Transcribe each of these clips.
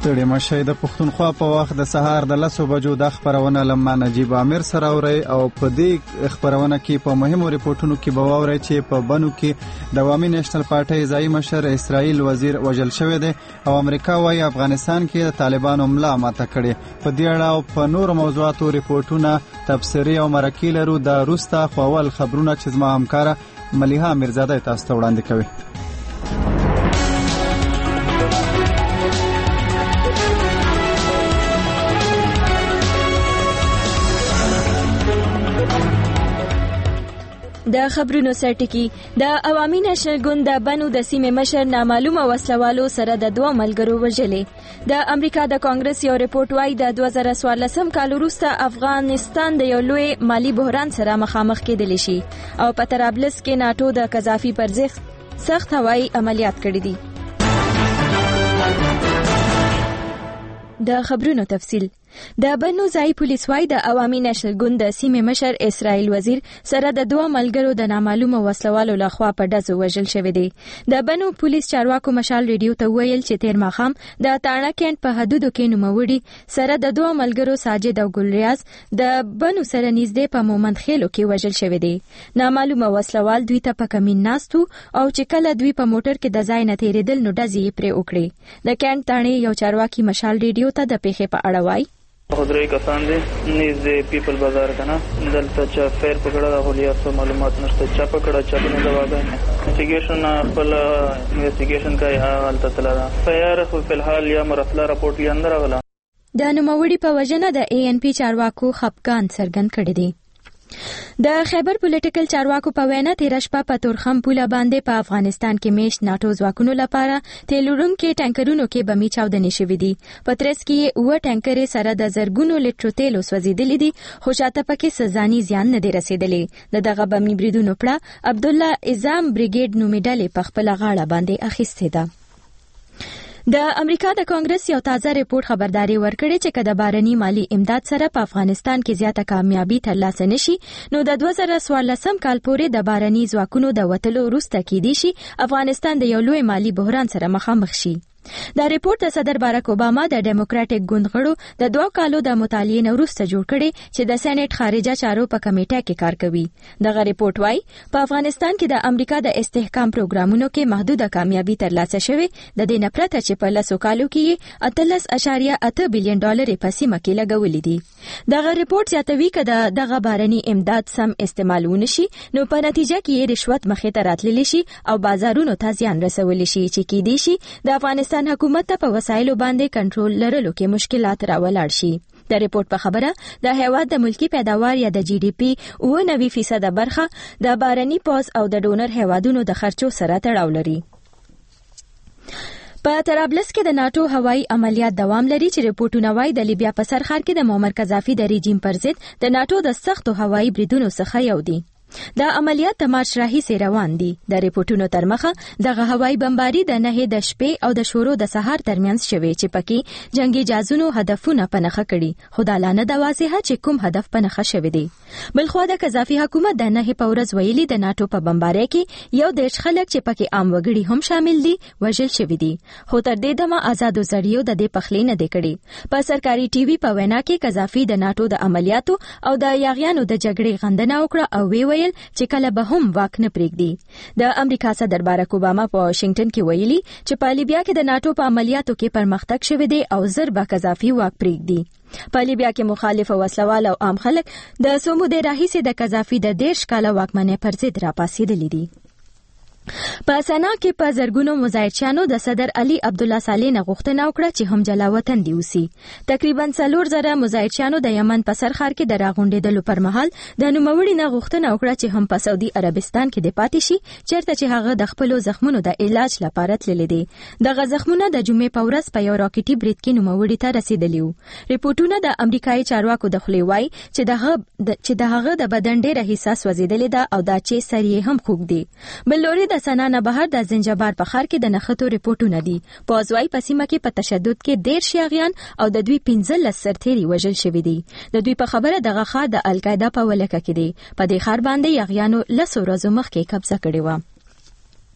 ستړي مشئ. د پښتونخوا په وخت د سهار د 10 بجو د خبرونه لمه نجیب عامر سره اوري او په دې خبرونه کې په مهمو ریپورتونو کې به واوري چې په بنو کې د عوامي نېشنل پارټۍ ځایي مشر اسرائیل وزیر وژل شوی دی او امریکا وايي افغانستان کې د طالبانو ملا ماته کړي. په دې اړه او په نور موضوعاتو ریپورتونه تبصرې او مرکې لرو. د روستا خپل خبرونه چې زما همکاره ملیحه میرزاده تاسو ته وړاندې کوي. د خبرونو سرټکی. د عوامي نېشنل ګوند د بنو د سیمې مشر نامعلومه وسلوالو سره د 2 ملګرو وژلې. د امریکا د کانګرس یو ریپورت وايي د 2014 کال وروسته افغانستان د یو لوی مالی بحران سره مخامخ کېدلی شي او په طرابلس کې ناتو د قذافي پر ضد سخت هوایي عملیات کړي دي. د خبرونو تفصیل. د بنو ځای پولیس وايي د عوامي نېشنل ګوند د سیمې مشر اسرائیل وزیر سره د 2 ملګرو د نامعلومه وسلوالو لخوا په ډزو وژل شوی دی. د بنو پولیس چارواکو مشال ریډیو ته ویل چې تیر ماښام د تاڼه کېنټ په حدودو کې نوموړي سره د 2 ملګرو ساجد او ګلریاض د بنو سره نږدې په مومند خېلو کې وژل شوی دی. نامعلومه وسلوال دوی ته په کمین ناستو او چې کله دوی په موټر کې د ځای نه تیریدل نو ډزې پرې وکړې. د کېنټ تاڼې یو چارواکي مشال ریډیو ته د پیښې په اړه وایي خدای کسان دي نږدې پیپل بازار کنه دلته چې فیر پکړه د هولیات معلومات نشته چا پکړه چا نه دا واګه انویسټیګیشن خپل انویسټیګیشن کوي حالت تللا فیر خو په الحال یا مرسله راپورټ لیندره ولا. د نوموړي په وجنه د ANP چارواکو خپګان څرګند کړی دی. د خیبر پولیټیکل چارواکو په وینا تیر شپه په تورخم پوله باندې په افغانستان کې میش ناتو ځواکونو لپاره تیلورونکو ټانکرونو کې بمي چاودنې شوې دي. په ترڅ کې 9 ټانکرې سره د زرګونو لیټرو تیلو سوځېدلې دي خو شاته پکې سزاني زیان نه دی رسیدلی. دغه بمي بریدونو پړه عبدالله اعظم بریګیډ نومې ډلې په خپل غاړه باندې اخیستې ده. د امریکا د کانګرس یو تازه ریپورت خبرداري ورکړي چې کله بارني مالی امداد سره په افغانستان کې زیاته کامیابی ترلاسه نشي نو د 2014 کال پورې د بارني ځواکونو د وټلو وروسته کېدی شي افغانستان د یو لوی مالی بحران سره مخامخ شي. دا ریپورت د صدر باراک اوباما د ډیموکراټک ګوند غړو د 2 کالو د مطالعې نه وروسته جوړ کړي چې د سېنات خارجه چارو په کمیټه کې کار کوي. دغه ریپورت وايي په افغانستان کې د امریکا د استحکام پروګرامونو کې محدوده کامیابی ترلاسه شوه د دې نه پرته چې په 10 کالو کې 18.8 بلین ډالر په سیمه کې لګولې دي. دغه ریپورت زیاتوي چې دغه بارني امداد سم استعمالونه شي نو په نتیجه کې رشوت مخې ته راتللی شي او بازارونو ته زیان رسول شي چې کې دي شي د افغانستان حکومت ته په وسایلو باندې کنټرول لرلو کې مشکلات راولاړ شي. د ریپورت په خبره د هیواد د ملکی پیداوار یا د GDP 90% برخه د بارني پوز او د ډونر هیوادونو د خرچو سره تړاو لري. په طرابلس کې د ناتو هوایي عملیات دوام لري چې ریپورتونه وايي د لیبیا په سرخار کې د معمر قذافي د رژیم پر ضد د ناتو د سختو هوایي بریدونو څخه یو دی. دا عملیات د مارچ راهیسې روان دي. د ریپورتونو تر مخه دغه هوایي بمباري د 9 د شپې او د شورو د سهار ترمنځ شوې چې پکې جنگي جازونو هدفونه پنهخه کړي خو د لانه د واضحه چې کوم هدف پنهخه شوی دی. بلخو د قذافي حکومت د 9 په ورځ ویلي د ناتو په بمبارۍ کې یو دیش خلک چې پکې عام وګړي هم شامل دي وژل شوی دي خو تر دې دمه آزادو زړیو د دې پخلې نه دی کړي. په سرکاري ټي وي په وینا کې قذافي د ناتو د عملیاتو او د یاغیانو د جګړې غندنه وکړه او ویل چې کله به هم واک نه پرېږدي. د امریکا صدر باراک اوباما په واشنگټن کې ویلي چې په لیبیا کې د ناتو په عملیاتو کې پرمختګ شوی دی او زر به قذافي واک پرېږدي. په لیبیا کې مخالف وسلوال او عام خلک د څو مودې راهیسې د قذافي د 10 کاله واکمنۍ پر ضد راپاڅېدلي دي. په سنا کې په زرګونو مظاهرچیانو د صدر علي عبدالله صالح نه غوښتنه وکړه چې هم جلا وطن دی اوسي. تقریبا 4,000 مظاهرچیانو د یمن په سرخار کې د راغونډېدلو پر مهال د نوموړي نه غوښتنه وکړه چې هم په سعودي عربستان کې د پاتې شي چیرته چې هغه د خپل زخمونو د علاج لپاره تللی دی. دغه زخمونه د جمعې په ورځ په یو راکټي برید کې نوموړي ته رسیدلی وو. ریپورتونه د امریکایي چارواکو د خولې وایي چې دغه د بدن ډېره حصه سوځېدلې ده او دا چې سر یې هم خوږ دی. بل لوري د سنا نه بهر د زنجبار په ښار کې د نښتو ریپورتونه دي. پوځوي په سیمه کې په تشدد کې 13 یاغیان او د دوی 15 سرتیري وژل شوي دي. د دوی په خبره دغه ښار د القاعده په ولکه کې دی. په دې ښار باندې یاغیانو 10 ورځې مخکې قبضه کړې و.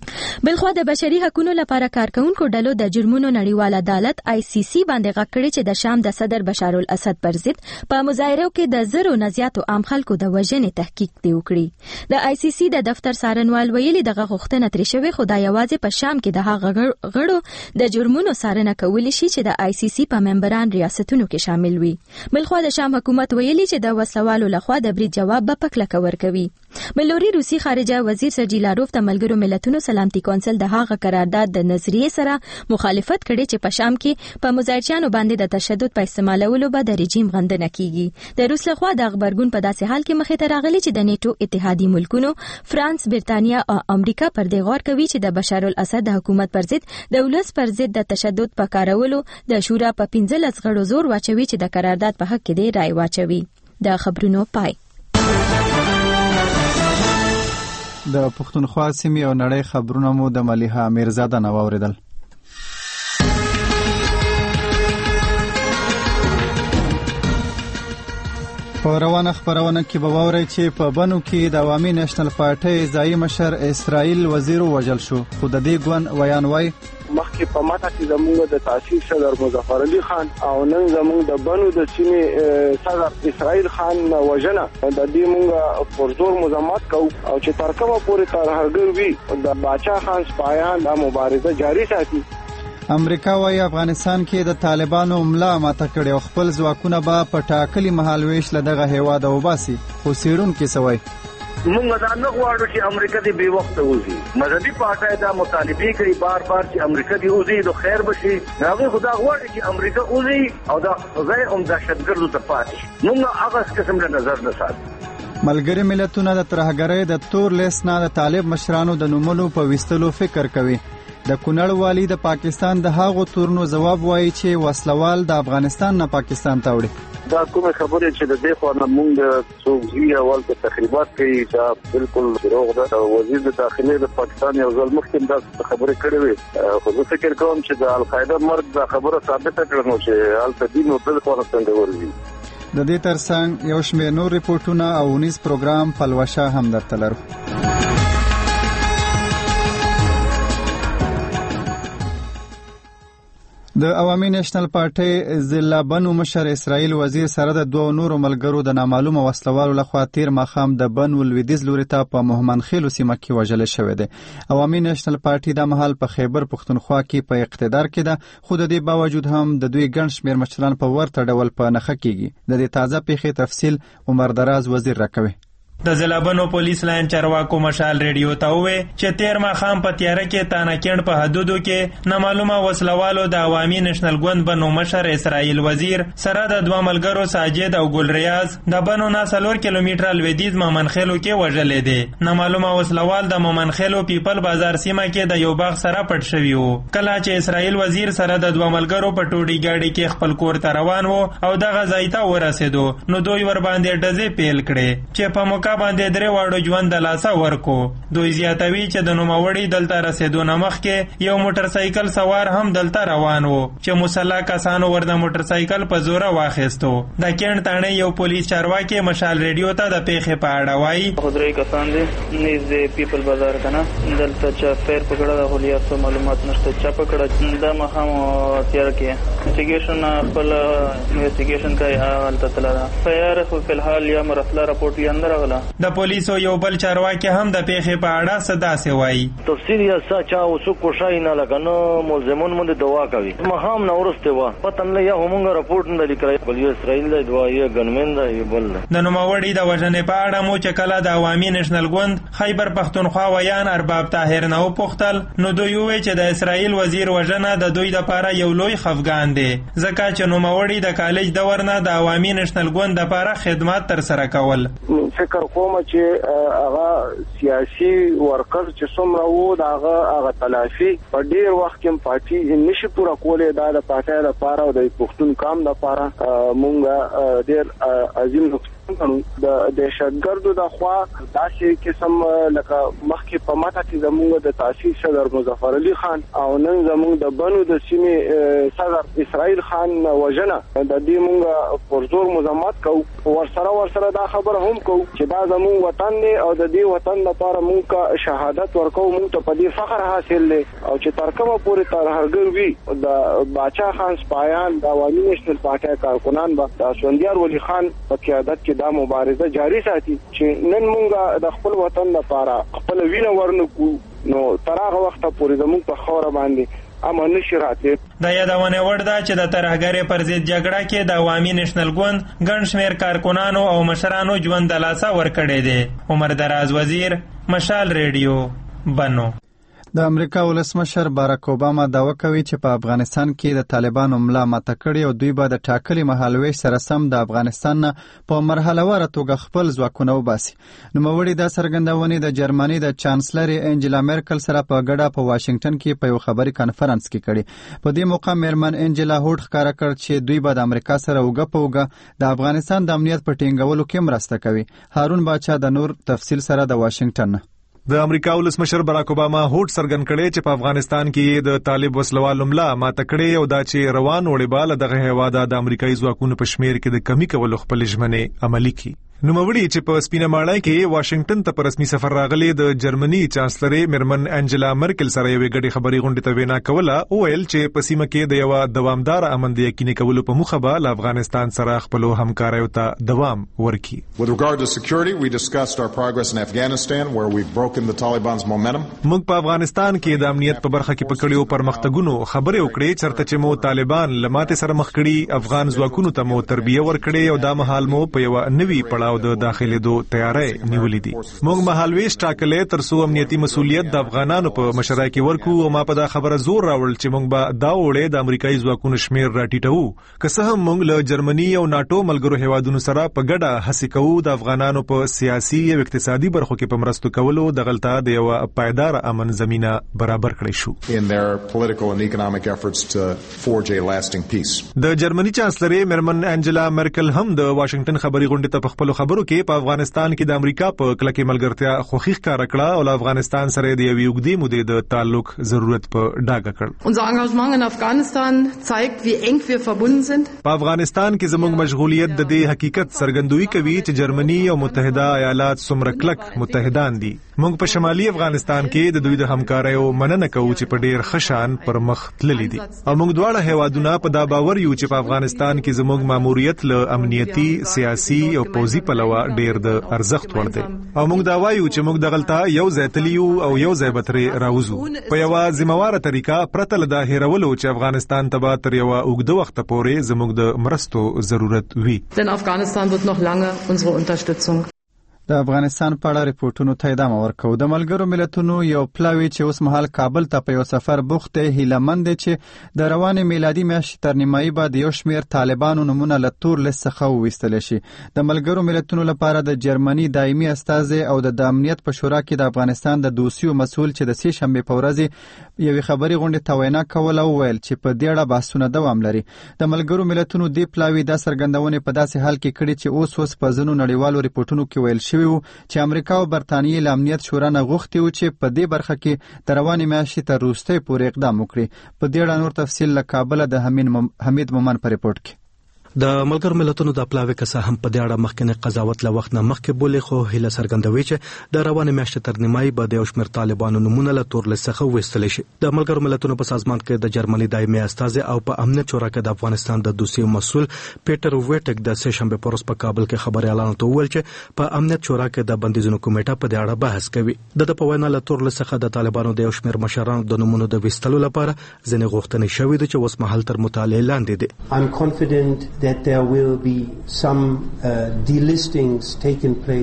بلخوا د بشري حقوقو لپاره کارکونکو ډلو د جرمونو نړیوال عدالت ICC باندې غږ کړی چې د شام د صدر بشار الاسد پر ضد په مظاهرو کې د زرو نه زیاتو عام خلکو د وژنې تحقیق دی وکړي. د ICC د دفتر څارنوال ویلي دغه غوښتنه ترې شوې خو دا یوازې په شام کې د هغه غړو د جرمونو څارنه کولی شي چې د ICC په ممبران ریاستونو کې شامل وي. بلخوا د شام حکومت ویلي چې د وسلوالو لخوا د برید جواب به پکلک ورکوي. بلوري روسي خارجه وزیر سرجي لاروف د ملګرو ملتونو سلامتي کونسل د هغه قرارداد د نظریې سره مخالفت کړي چې په شام کې په مظاهرچیانو باندې د تشدد په استعمالولو به د رژیم غندنه کیږي. د روس لخوا د خبرګون په داسې حال کې مخې ته راغلي چې د نیټو اتحادي ملکونو فرانس، برتانیا او امریکا پر دې غور کوي چې د بشار الاسد د حکومت پر ضد د ولس پر ضد د تشدد په کارولو د شورا په 15 غړو زور واچوي چې د قرارداد په حق کې دی رائے واچوي. د خبرونو پای. د پښتونخوا سیمې او نړۍ خبرونه مو د ملیحه میرزاده نو اوریدل. په روانه خبرونه کې به واورئ چې په بنو کې د عوامي نېشنل پارټۍ ځایي مشر اسرائیل وزیر وژل شو خو د دې ګوند ویان وای مخکې په ماته کې زموږ د تاسیس صدر مظفر علي خان او نن زموږ د بنو د سیمې صدر اسرائیل خان وژنه د دې موږ پر زور مزاحمت کوو او چې تر کومه پورې ترهګر وي د باچا خان سپایان د مبارزه جاری ساتي. امریکا وايي افغانستان کې د طالبانو ملا ماته کړي او خپل ځواکونه به په ټاکلي مهال ویش له دغه هیواد وباسي خو سیرونکي سوي موږ دا نه غواړو چې امریکا دې بې وخته وځي. مذهبي پارټۍ دا مطالبه کوي بار بار چې امریکا دې وځي نو خیر بشي. هغه خدا غواړي چې امریکا وځي او دا ځای هم دهشتګردو ته پاتې شي. موږ هغه قسم له نظر نه ساتو. ملګری ملتونه د ترهګرۍ د تور لیست نه د طالب مشرانو د نومونو په وستلو فکر کوي. د کونړ والی د پاکستان د هاغو تورنو جواب وایي چې وسلوال د افغانستان نه پاکستان ته وړي. دا کومه خبره چې د دې خوا نه مونږ څوګي اول ته تخریبات کوي دا بالکل دروغ ده. وزیر د داخلي د پاکستان یو ځل مخکې دا خبره کړې وي خو زه فکر کوم چې د القاعده مرګ دا خبره ثابته کړم چې البته دین او د افغانستان د ورزي. د دې ترڅنګ یو شمېر نور ریپورتونه او 19 پروګرام پلوشه هم درته لرو. د عوامي نېشنل پارټۍ ضلع بنو مشر اسرائیل وزیر سره د دوه نورو ملګرو د نامعلومه وسلوالو لخوا تیر ماښام د بنو لویدیځ لوري ته په مهمن خیلو سیمه کې وژل شوی دی. عوامي نېشنل پارټۍ د مهال په خیبر پښتونخوا کې په اقتدار کې ده خو د دې باوجود هم د دوی ګڼ شمېر مشران په ورته ډول په نښه کیږي. د دې تازه پیښې تفصیل عمر دراز وزیر راکوي. د ضلعبنو پولیس لاین چارواکو مشال ریډیو ته وویل چې تیر ماښام په تیاره کې تانکیڼ په حدودو کې نامعلومه وسلوالو د عوامي نېشنل ګوند بنو مشر اسرائیل وزیر سره د دوه ملګرو ساجد او ګل ریاض د بنو نه 4 کیلومتره لویدیځ مومنخیلو کې وژلې دي. نامعلومه وسلوال د مومنخیلو پیپل بازار سیمه کې د یو باغ سره پټ شوی وو. کله چې اسرائیل وزیر سره د دوه ملګرو په ټوډي ګاډي کې خپل کور ته روان وو او دغه ځای ته ورسېدو نو دوی ور باندې ډزې پیل کړې چې په موقع باندې درې واړو ژوند د لاسه ورکو. دوی زیاتوي چې د نوموړي دلته رسېدو نه مخکې یو موټر سایکل سوار هم دلته روان وو چې مسلح کسانو ور د موټر سایکل په زوره واخیستو. د کیڼ تاڼې یو پولیس چارواکي مشال ریډیو ته د پیښې په اړه وایي درې کسان دي نږدې پیپل بازار کنه دلته چې فیر پکړه د هولیاتو معلومات نشته چا پکړه دا مخام تیار کې انویسټیګیشن خپل انویسټیګیشن کوي حالت تللا فیر خو په الحال یا مرسله رپورټ یې اندر غلا. د پولیسو یو بل چارواکي هم د پیښې په اړه صدا سي وایي تفصیل یا سچا او سو کوشای نه لګنو ملزمون مونږ دوا کوي مخام نورسته وا پتن له یا همغه رپورټ نه لیکي بل یو اسرائیل د دوا یې ګنمن دا یې بل د نوموړي د وژنې په اړه مو چې کله د عوامي نېشنل ګوند خیبر پښتونخوا ویان ارباب طاهر نه وپوښتل نو دوی وویل چې د اسرائیل وزیر وژنه د دوی لپاره یو لوی خفګان دی ځکه چې نوموړي د کالج دور نه د عوامي نېشنل ګوند لپاره خدمات تر سره کول. فکر کوم چې هغه سیاسي ورکر چې څومره وو دا هغه تلافي په ډیر وخت کې پارټي نشي پورا کولای دا د پارټي لپاره او د پښتون کام لپاره مونږ ډیر عظیم د دهشتګردو د خوا داسې قسم لکه مخکې په ماته کې زموږ د تاسیس صدر مظفر علي خان او نن زموږ د بنو د سیمې صدر اسرائیل خان وژنه د دې موږ پرزور مزاحمت کوو ورسره دا خبره هم کوو چې دا زموږ وطن دی او د دې وطن لپاره موږ شهادت ورکوو موږ ته په دې فخر حاصل دی او چې تر کومه پورې ترهګر وي د باچا خان سپایان د عوامي نېشنل پارټي کارکنان به د اسفندیار ولی خان په قیادت کې دا مبارزه جاری ساتي چې نن موږ د خپل وطن لپاره خپل وینه ورنکو نو تر هغه وخت پورې زموږ په خوره باندې اما نشي راتلی. د یادونه وړ ده چې د ترهګرۍ پر ضد جګړه کې د عوامي نېشنل ګوند ګڼ شمېر کارکنانو او مشرانو ژوند د لاسه ورکړی دی. عمر دراز وزیر، مشال ریډیو، بنو. د امریکا ولسمشر باراک اوباما دعوه کوي چې په افغانستان کې د طالبانو ملا ماته کړي او دوی به د ټاکلي مهالویش سره سم د افغانستان نه په مرحلهواره توګه خپل ځواکونه وباسي. نوموړي دا څرګندونې د جرمني د چانسلر انجلا میرکل سره په ګډه په واشنگټن کې په یو خبري کانفرنس کې کړي. په دې موقع میرمن انجلا هوډ ښکاره کړ چې دوی به د امریکا سره اوږه په اوږه د افغانستان د امنیت په ټینګولو کې مرسته کوي. هارون باچا د نور تفصیل سره د واشنگټن. د امریکا ولسمشر باراک اوباما هوډ څرګند کړي چې په افغانستان کې د طالب وسلوالو ملا ماته کړي او دا چې روان وړيبال دغه هیواد د امریکایي ځواکونو په شمیر کې د کمی کولو خپل ژمنې عملي کړي. نوموړي چې په سپینه ماڼۍ کې واشنگټن ته په رسمي سفر راغلي د جرمني چانسلر میرمن انجلا مرکل سره یو غړي خبري غونډه ته وینا کوله او ویل چې په سیمه کې د یو دوامدار امن د یقیني کولو په مخه به له افغانستان سره خپل همکاریو ته دوام ورکړي. With regard to security, we discussed our progress in Afghanistan where we've broken the Taliban's momentum. موږ په افغانستان کې د امنیت په برخه کې پکړیو پرمختګونو خبرې وکړې چرته چې مو طالبان لماته سره مخ کړي افغان ځواکونو ته مو تربیه ورکړې او دا مهال مو په یو نوي پړاو د داخلي تیاری نیولې دي. موږ مهالویش ټاکلې تر څو امنیتي مسولیت د افغانانو په مشرۍ کې ورکو او ما په دا خبره زور راوړل چې موږ به دا وړې د امریکایي ځواکونو شمیر راټیټو که څه هم موږ له جرمني او ناتو ملګرو هیوادونو سره په ګډه هڅه کوو د افغانانو په سیاسي او اقتصادي برخو کې په مرستو کولو د غلطه د یو پایدار امن زمينه برابر کړی شو. In their political and economic efforts to forge a lasting peace. د جرمني چانسلر میرمن انجلا مرکل هم د واشنگټن خبري غونډې ته په خپل خبرو کې په افغانستان کې د امریکا په کلکې ملګرتیا خوښي ښکاره کړه او افغانستان سره د یوې اوږدې مودې د تعلق ضرورت په ډاګه کړ. Unser Engagement in Afghanistan zeigt, wie eng wir verbunden sind. په افغانستان کې زموږ مشغولیت د دې حقیقت څرګندوي کوي چې جرمني او متحده ایالات څومره کلک متحدان دي. موږ په شمالي افغانستان کې د دوی د همکاریو مننه کوو چې په ډیر خشان پر مخ تللي دي او موږ دواړه هیوادونه په دا باور یو چې په افغانستان کې زموږ ماموریت له امنیتي، سیاسي او پوځي پلوه ډیر د ارزښت وړ دی او موږ دا وایو چې موږ د غلطه یو ځای تلیو او یو ځای بتري راوځو په یو ذمہواره طریقه پرته له د هیرولو چې افغانستان ته تر یو اوږده وخت پورې زموږ د مرستو ضرورت وي. Denn Afghanistan wird noch lange unsere Unterstützung. د افغانستان په اړه ریپورتونو ته ادامه ورکوو. د ملګرو ملتونو یو پلاوی چې اوس مهال کابل ته په یو سفر بوخت دی هیلهمند دی چې د روانې میلادي میاشتې تر نیمایي به د یو شمېر طالبانو نومونه له تور لیست څخه وویستلی شي. د ملګرو ملتونو لپاره د جرمني دایمي استازی او د امنیت په شورا کې د افغانستان د دوسیو مسؤل چې د سې شنبې په ورځ یوې خبري غونډې ته وینا کوله وویل چې په دې اړه بحثونه دوام لري. د ملګرو ملتونو دې پلاوی دا څرګندونې په داسې حال کې کړي چې اوس په ځینو نړیوالو ریپورتونو کې ویل شوي و چې امریکا او برتانیې له امنیت شورا نه غوښتي و چې په دې برخه کې د روانې میاشتې تر وروستۍ پورې اقدام وکړي. په دې اړه نور تفصیل له کابله د حمید مومن په ریپورت کې. د ملګرو ملتونو د پلاوی کسه هم په دې اړه مخکنی قضاوت له وخت نه مخکې بولي خو هله څرګندوي چې د روانې میاشتې تر نیمایي به د یو شمېر طالبانو نومونه له تور لیست څخه وویستلی شي. د ملګرو ملتونو په سازمان کې د جرمني دایمي استازی او په امنیت شورا کې د افغانستان د دوسیو مسؤل پیټر ویټک د سې شنبې په ورځ په کابل کې خبري اعلان وکړ چې په امنیت شورا کې د بندیزونو کمیټه په دې اړه بحث کوي. د په وینا له تور لیست څخه د طالبانو د یو شمېر مشرانو د نومونو د ویستلو لپاره ځینې غوښتنې شوې دي چې اوس مهال تر مطالعې لاندې دي. I'm confident that there will be some delistings taken place.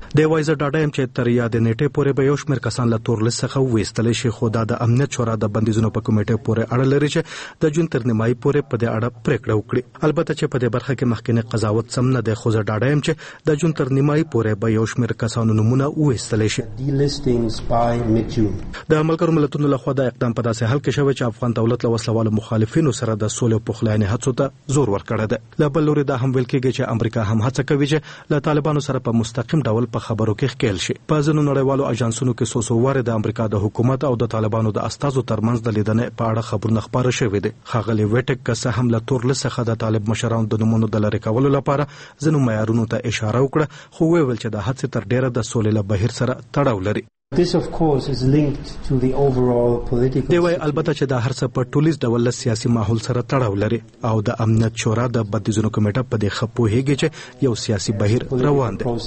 د وایزر ډاډایم چې تر یاد نیټه پورې به یو شمېر کسان له تورلس څخه وېستل شي، خو دا د امنیت شورا د بندیزونو په کمیټې پورې اړه لري چې د جون تر نیمایي پورې په دې اړه پریکړه وکړي. البته چې په دې برخه کې مخکینی قضاوت سم نه دی، خو زه ډاډایم چې د جون تر نیمایي پورې به یو شمېر کسانو نمونه وېستل شي. د ملګرو ملتونو لخوا د اقدام په داسې حال کې شوی چې افغان دولت له وسلوالو مخالفینو سره د سولې او پخلاینې هڅو ته زور ورکړی دی. له بل لوري دا هم ویل کېږي چې امریکا هم هڅه کوي چې له طالبانو سره په مستقیم ډول په خبرو کې ښکېل شي. په ځینو نړیوالو اژانسونو کې څو واره د امریکا د حکومت او د طالبانو د استازو ترمنځ د لیدنې په اړه خبرونه خپاره شوي دي. ښاغلي ویټک که څه هم له تورلس څخه د طالب مشرانو د نومونو د لرې کولو لپاره ځینو معیارونو ته اشاره وکړه، خو ویل چې د هڅې تر ډیره د سولې له بهیر سره تړاو لري. This of course is linked to the overall political. دی وايي البته چې دا هر څه په ټولیز ډول سیاسي ماحول سره تړاو لري او د امنیت شورا د بندیزونو کمیټه په دې خپوهیږي چې یو سیاسي بهیر روان دی.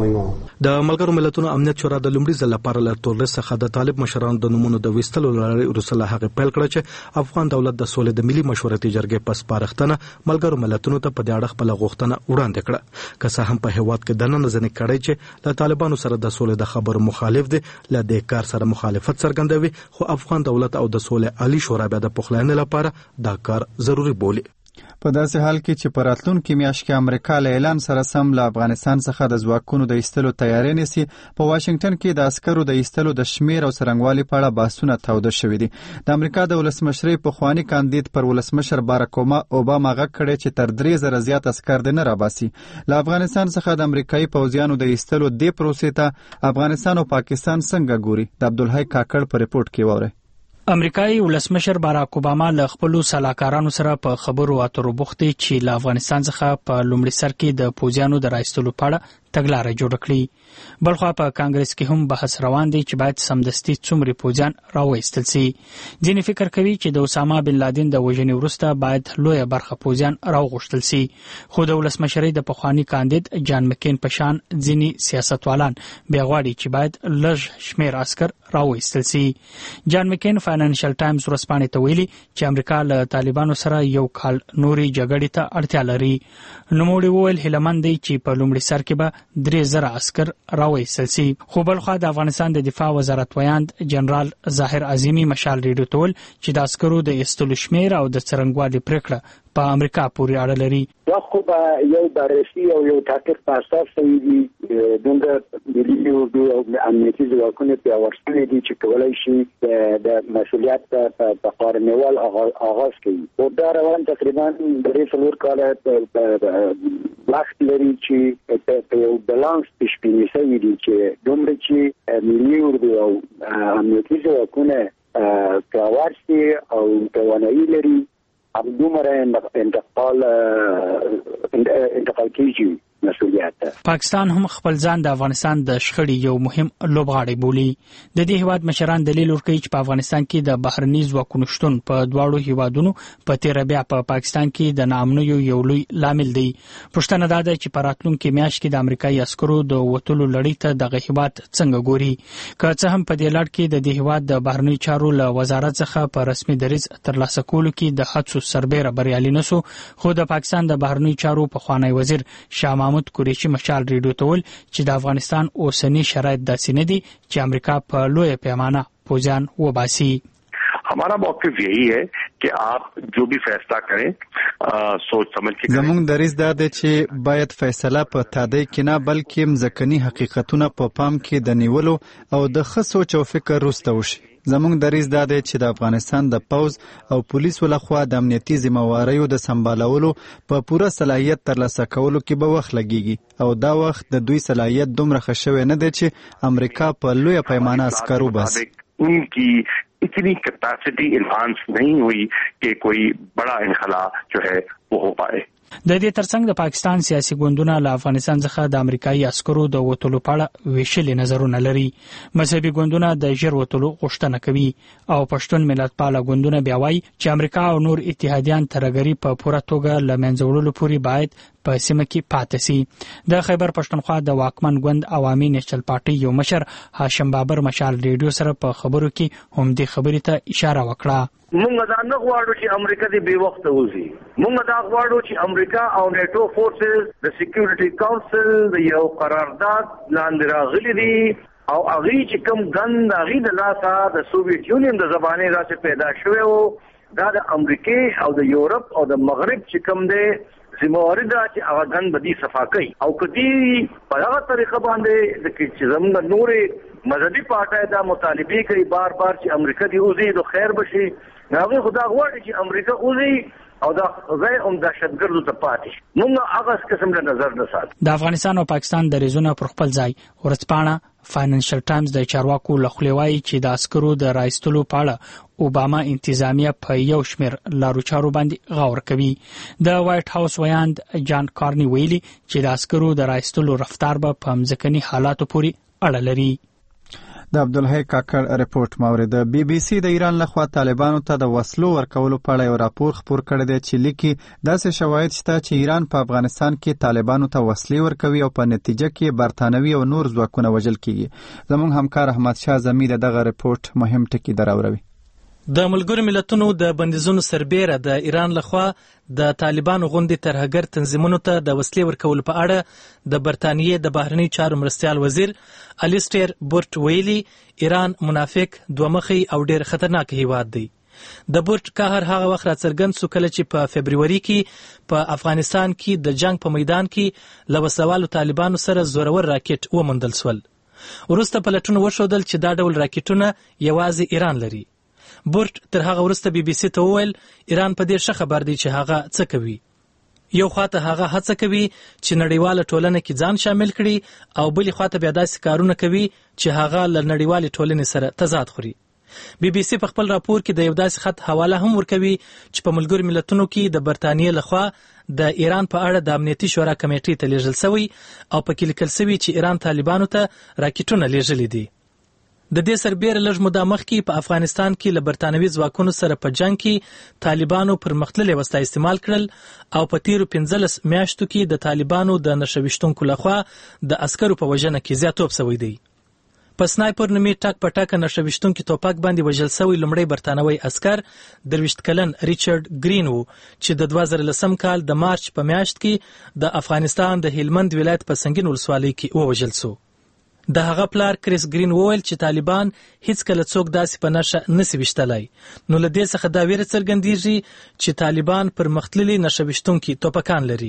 د ملګرو ملتونو امنیت شورا د لومړي ځل لپاره له تورلس څخه د طالب مشرانو د نومونو د ویستلو لپاره وروسته هغه پیل کړ چې افغان دولت د سولې د ملي مشورتي جرګې په سپارښتنه ملګرو ملتونو ته په دې اړه خپل غوښتنه وړاندې کړه. که څه هم په هیواد کې د نن ځنې کړی چې له طالبانو سره د سولې د خبرو مخالف دي، له دې کار سره مخالفت څرګندوي، خو افغان دولت او د سولې عالی شورا بیا د پخلاینې لپاره دا کار ضروری بولي. په داسې حال کې چې په راتلونکي میاشت کې امریکا له اعلان سره سم له افغانستان څخه د ځواکونو د ایستلو تیاری نیسي، په واشنگټن کې د عسکرو د ایستلو د شمیر او څرنګوالي په اړه بحثونه توده شوي دي. د امریکا د ولسمشرۍ پخواني کاندید پر ولسمشر باراک اوباما غږ کړی چې تر 3000 زیات عسکر دې نه راباسي. له افغانستان څخه د امریکایي پوځیانو د ایستلو دې پروسې ته افغانستان او پاکستان څنګه ګوري؟ د عبدالحی کاکړ په ریپورت کې واورئ. امریکایي ولسمشر باراک اوباما له خپل سلاکارانو سره په خبرو اترو بوخت چې له افغانستان څخه په لومړي سر کې د پوځیانو د راایستلو په اړه تګلارې جوړ کړې. بلخوا په کانګرس کې هم بحث روان دی چې باید سمدستي څومره پوځیان راوایستل شي. ځینې فکر کوي چې د اسامه بن لادن د وژنې وروسته باید لویه برخه پوځیان راوغوښتل شي، خو د ولسمشرۍ د پخواني کاندید جان مکین په شان ځینې سیاستوالان بیا غواړي چې باید لږ شمیر عسکر راوایستل شي. جان مکین فاینانشل ټایمز ورځپاڼې ته ویلي چې امریکا له طالبانو سره یو کال نوري جګړې ته اړتیا لري. نوموړي وویل هیلمن دی چې په لومړي سر کې به 3000 عسكر راوایستل شي. خو بلخوا د افغانستان د دفاع وزارت ویاند جنرال ظاهر عظیمی مشال ریډیو ته ویل چې د عسکرو د ایستلو شمیر او د څرنګوالي پریکړه په امریکا پورې اړه لري. دا خو به یو بررسي او یو تحقیق په اساس وي. دغه ملي او امنیتي ځواکونه پیاوړي دي چې کولای شي د مسؤلیت په قانونوال آغاز کوي. او دا روان تقریبا 3 کاله وخت لري چې په یو بالانس تشکیل شوی دي چې دومره چې ملي او امنیتي ځواکونه پیاوړي او توانایي لري همدومره انتقال کیږي مسؤلیت. پاکستان هم خپل ځان د افغانستان د شخړې یو مهم لوبغاړی بولي. د دې هیواد مشران دلیل ورکوي چې په افغانستان کې د بهرني ځواکونو شتون په دواړو هیوادونو په تیر بیا په پاکستان کې د ناامنۍ یو لوی لامل دی. پښتنه دا ده چې په راتلونکي میاشت کې د امریکایي عسکرو د وټولو لړۍ ته دغه هیواد څنګه ګوري. که څه هم په دې لړ کې د دې هیواد د بهرني چارو له وزارت څخه په رسمي دریځ ترلاسه کولو کې د هڅو سربېره بریالي نشو، خو د پاکستان د بهرني چارو پخوانی وزیر شاه محمود قریشي مشال ریډیو ته ویل چې د افغانستان اوسنی شرایط داسې نه دي چې امریکا په لویه پیمانه پوځیان وباسي. हमारा मौक़िफ़ यही है कि आप जो भी फैसला करें सोच समझ के زموږ دریځ دا دی چې باید فیصله په تادی کې نه بلکې مځکني حقیقتونه په پام کې د نیولو او د ښه سوچ او فکر وروسته وشي. زموږ دریځ دا دی چې د افغانستان د پوځ او پولیسو لخوا د امنیتي ذمہواریو د سمبالولو په پوره صلاحیت ترلاسه کولو کې به وخت لګیږي او دا وخت د دوی صلاحیت دومره ښه شوی نه دی چې امریکا په لویه پیمانه عسکر وباسي. उनकी इतनी कैपेसिटी एडवांस नहीं हुई कि कोई बड़ा इनखला जो है वो हो पाए. د دې ترڅنګ د پاکستان سیاسي ګوندونه له افغانستان څخه د امریکایي عسکرو د وټولو په اړه ویشلي نظرونه لري. مذهبي ګوندونه د ژر وټولو غوښتنه کوي او پښتون ملتپاله ګوندونه بیا وایي چې امریکا او نور اتحادیان ترګری په پوره توګه له منځه وړلو پورې باید په سیمه کې پاتې سي. د خیبر پښتونخوا د واکمن ګوند عوامي نېشنل پارټي یو مشر هاشم بابر مشال ریډیو سره په خبرو کې هم دې خبرې ته اشاره وکړه. موږ دا نه غواړو چې امریکا دې بې وخته وځي. موږ دا غواړو چې امریکا او نیټو فورسز د سکیورټي کونسل د یو قرارداد لاندې راغلي دي او هغه چې کوم ګند هغه د لاسه د سوویت یونین د زبانه راځي پیدا شوی او دا د امریکا او د یورپ او د مغرب چې کوم دی ذمہواری دا چې هغه ګند بدی صفا کوي او کدی په هغه طریقه باندې د چې زموږ نورې مذهبي پارټي دا مطالبه کوي بار بار چې امریکا دی اوزي د خیر بشي. هغه خدا غواړي چې امریکا اوزي او دا ځای هم دهشتګردو ته پاتې شي. موږ هغه قسم له نظر نه ساتو. د افغانستان او پاکستان د ریزونو پر خپل ځای ورځپاڼه فاینانشل ټایمز د چارواکو لخوا وایي چې د عسکرو د راایستلو په اړه اوباما انتظامیه په یو شمېر لارو چارو باندې غور کوي. د وایټ هاوس ویاند جان کارني ویلي چې د عسکرو د راایستلو رفتار به په ځمکني حالاتو پورې اړه لري. د عبدالحی کاکړ رپورت مورد د بي بي سي د ایران لخوا طالبانو ته د وسلو ورکولو په اړه یو راپور خپور کړی دی چې لیکي داسې شواهد شته چې ایران په افغانستان کې طالبانو ته وسلې ورکوي او په نتیجه کې برتانوي او نور ځواکونه وژل کیږي. زموږ همکار احمد شاه زمي دغه رپورت مهم ټکی دراوروي. د ملګرو ملتونو د بندیزونو سربیره د ایران لخوا د طالبانو غوندي ترهګر تنظیمونو ته د وسلې ورکولو په اړه د برتانیې د بهرنی چارو مرستیال وزیر الیسټر بورټ ویلي ایران منافق دومخي او ډیر خطرناک هیواد دی. د بورټ قهر هغه وخت راڅرګند شو کله چې په فبرवरी کې په افغانستان کې د جنگ په میدان کې لوسوالو طالبانو سره زورور راکټ ومندل سول. وروسته پلټونه وشودل چې دا ډول راکټونه یوازې ایران لري. بورټ تر هغه وروسته بي بي سي ته وویل ایران په دې ښه خبر دی چې هغه څه کوي. یو خواته هغه هڅه کوي چې نړیواله ټولنه کې ځان شامل کړي او بلې خواته بیا داسې کارونه کوي چې هغه له نړیوالې ټولنې سره تضاد خوري. بي بي سي په خپل راپور کې د یو داسې خط حواله هم ورکوي چې په ملګرو ملتونو کې د برتانیې لخوا د ایران په اړه د امنیتي شورا کمیټې ته لیږل شوی او په کې لیکل شوی چې ایران طالبانو ته راکټونه لیږلي دي. د دې سربیره لږ موده مخکې په افغانستان کې له برتانوي ځواکونو سره په جنگ کې طالبانو پرمختللې وسله استعمال کړل او په تیرو 15 میاشتو کې د طالبانو د نشويشتونکو لخوا د عسکرو په وژنه کې زیاتوب شوی دی. په سنایپر نومي ټک په ټک نشويشتونکو توپک باندې وژل شوی لومړی برتانوي عسكر 23 کلن ریچارډ گرین وو چې د 2010 کال د مارچ په میاشت کې د افغانستان د هلمند ولایت په سنگین ولسوالۍ کې وژل شو. د هغه پلار کریس گرین وویل چې طالبان هیڅ کله څوک داسې په نشه نسی وشتلای. نو له دې څخه دا ویره څرګندېږي چې طالبان پرمختللي نشويشتونکي توپکان لري.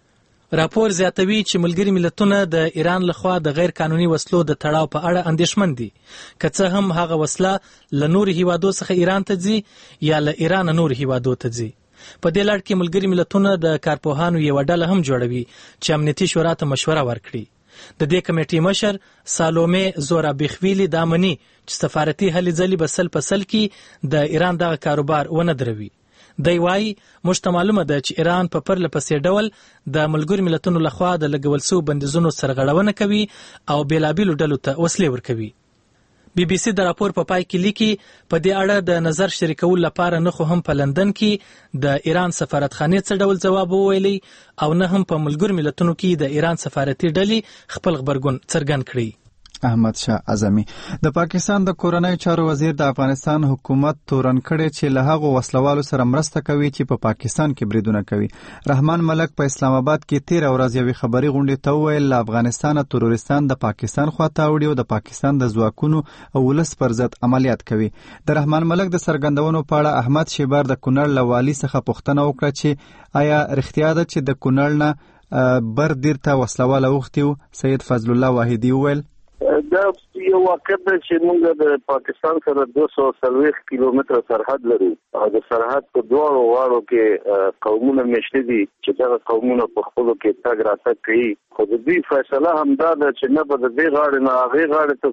راپور زیاتوي چې ملګري ملتونه د ایران لخوا د غیر قانوني وسلو د تړاو په اړه اندېښمن دي. که څه هم هغه وسله له نورو هیوادو څخه ایران ته ځي یا له ایران نور هیوادو ته ځي. په دې لړ کې ملګري ملتونه د کارپوهانو یو ډله هم جوړوي چې امنیتي شورا ته مشوره ورکړي. د دې کمیټې مشر سالومه زورابیخویلی دا مني چې سفارتي هلې ځلې به سل په سل کې د ایران دغه کاروبار ونه دروي. دی وایي موږ ته معلومه ده چې ایران په پرله پسې ډول د ملګرو ملتونو لخوا د لګول شویو بندیزونو سرغړونه کوي او بېلابېلو ډلو ته وسلې ورکوي. بي بي سي د راپور په پای کې لیکي په دې اړه د نظر شریکولو لپاره نه خو هم په لندن کې د ایران سفارتخانې څه ډول ځواب وویلی او نه هم په ملګرو ملتونو کې د ایران سفارتي ډلې خپل غبرګون څرګند کړی. احمد شاه اعظمي د پاکستان د کورنۍ چارو وزیر د افغانستان حکومت تورن کړي چې له هغو وسلوالو سره مرسته کوي چې په پاکستان کې بریدونه کوي. رحمان ملک په اسلام آباد کې 13 ورځې یوې خبري غونډې ته وویل له افغانستان تروریستان د پاکستان خواته وړي او د پاکستان د ځواکونو او ولس پر ضد عملیات کوي. د رحمان ملک د سرګندونو په اړه احمد شیبر د کونړ له والي څخه پوښتنه وکړه چې آیا رښتیا ده چې د کونړ نه بر دیر ته وسلوال اوختي؟ سید فضل الله واحدی وویل دا یو واقع ده چې موږ د پاکستان سره 240 کیلومتر سرحد لرو او د سرحد په دواړو غاړو کې قومونه مشته دي چې دا قومونه په خپلو کې تګ راتګ کوي. خو د دې فیصله همدا ده چې نه به د دې غاړې نه هغې غاړې ته څوک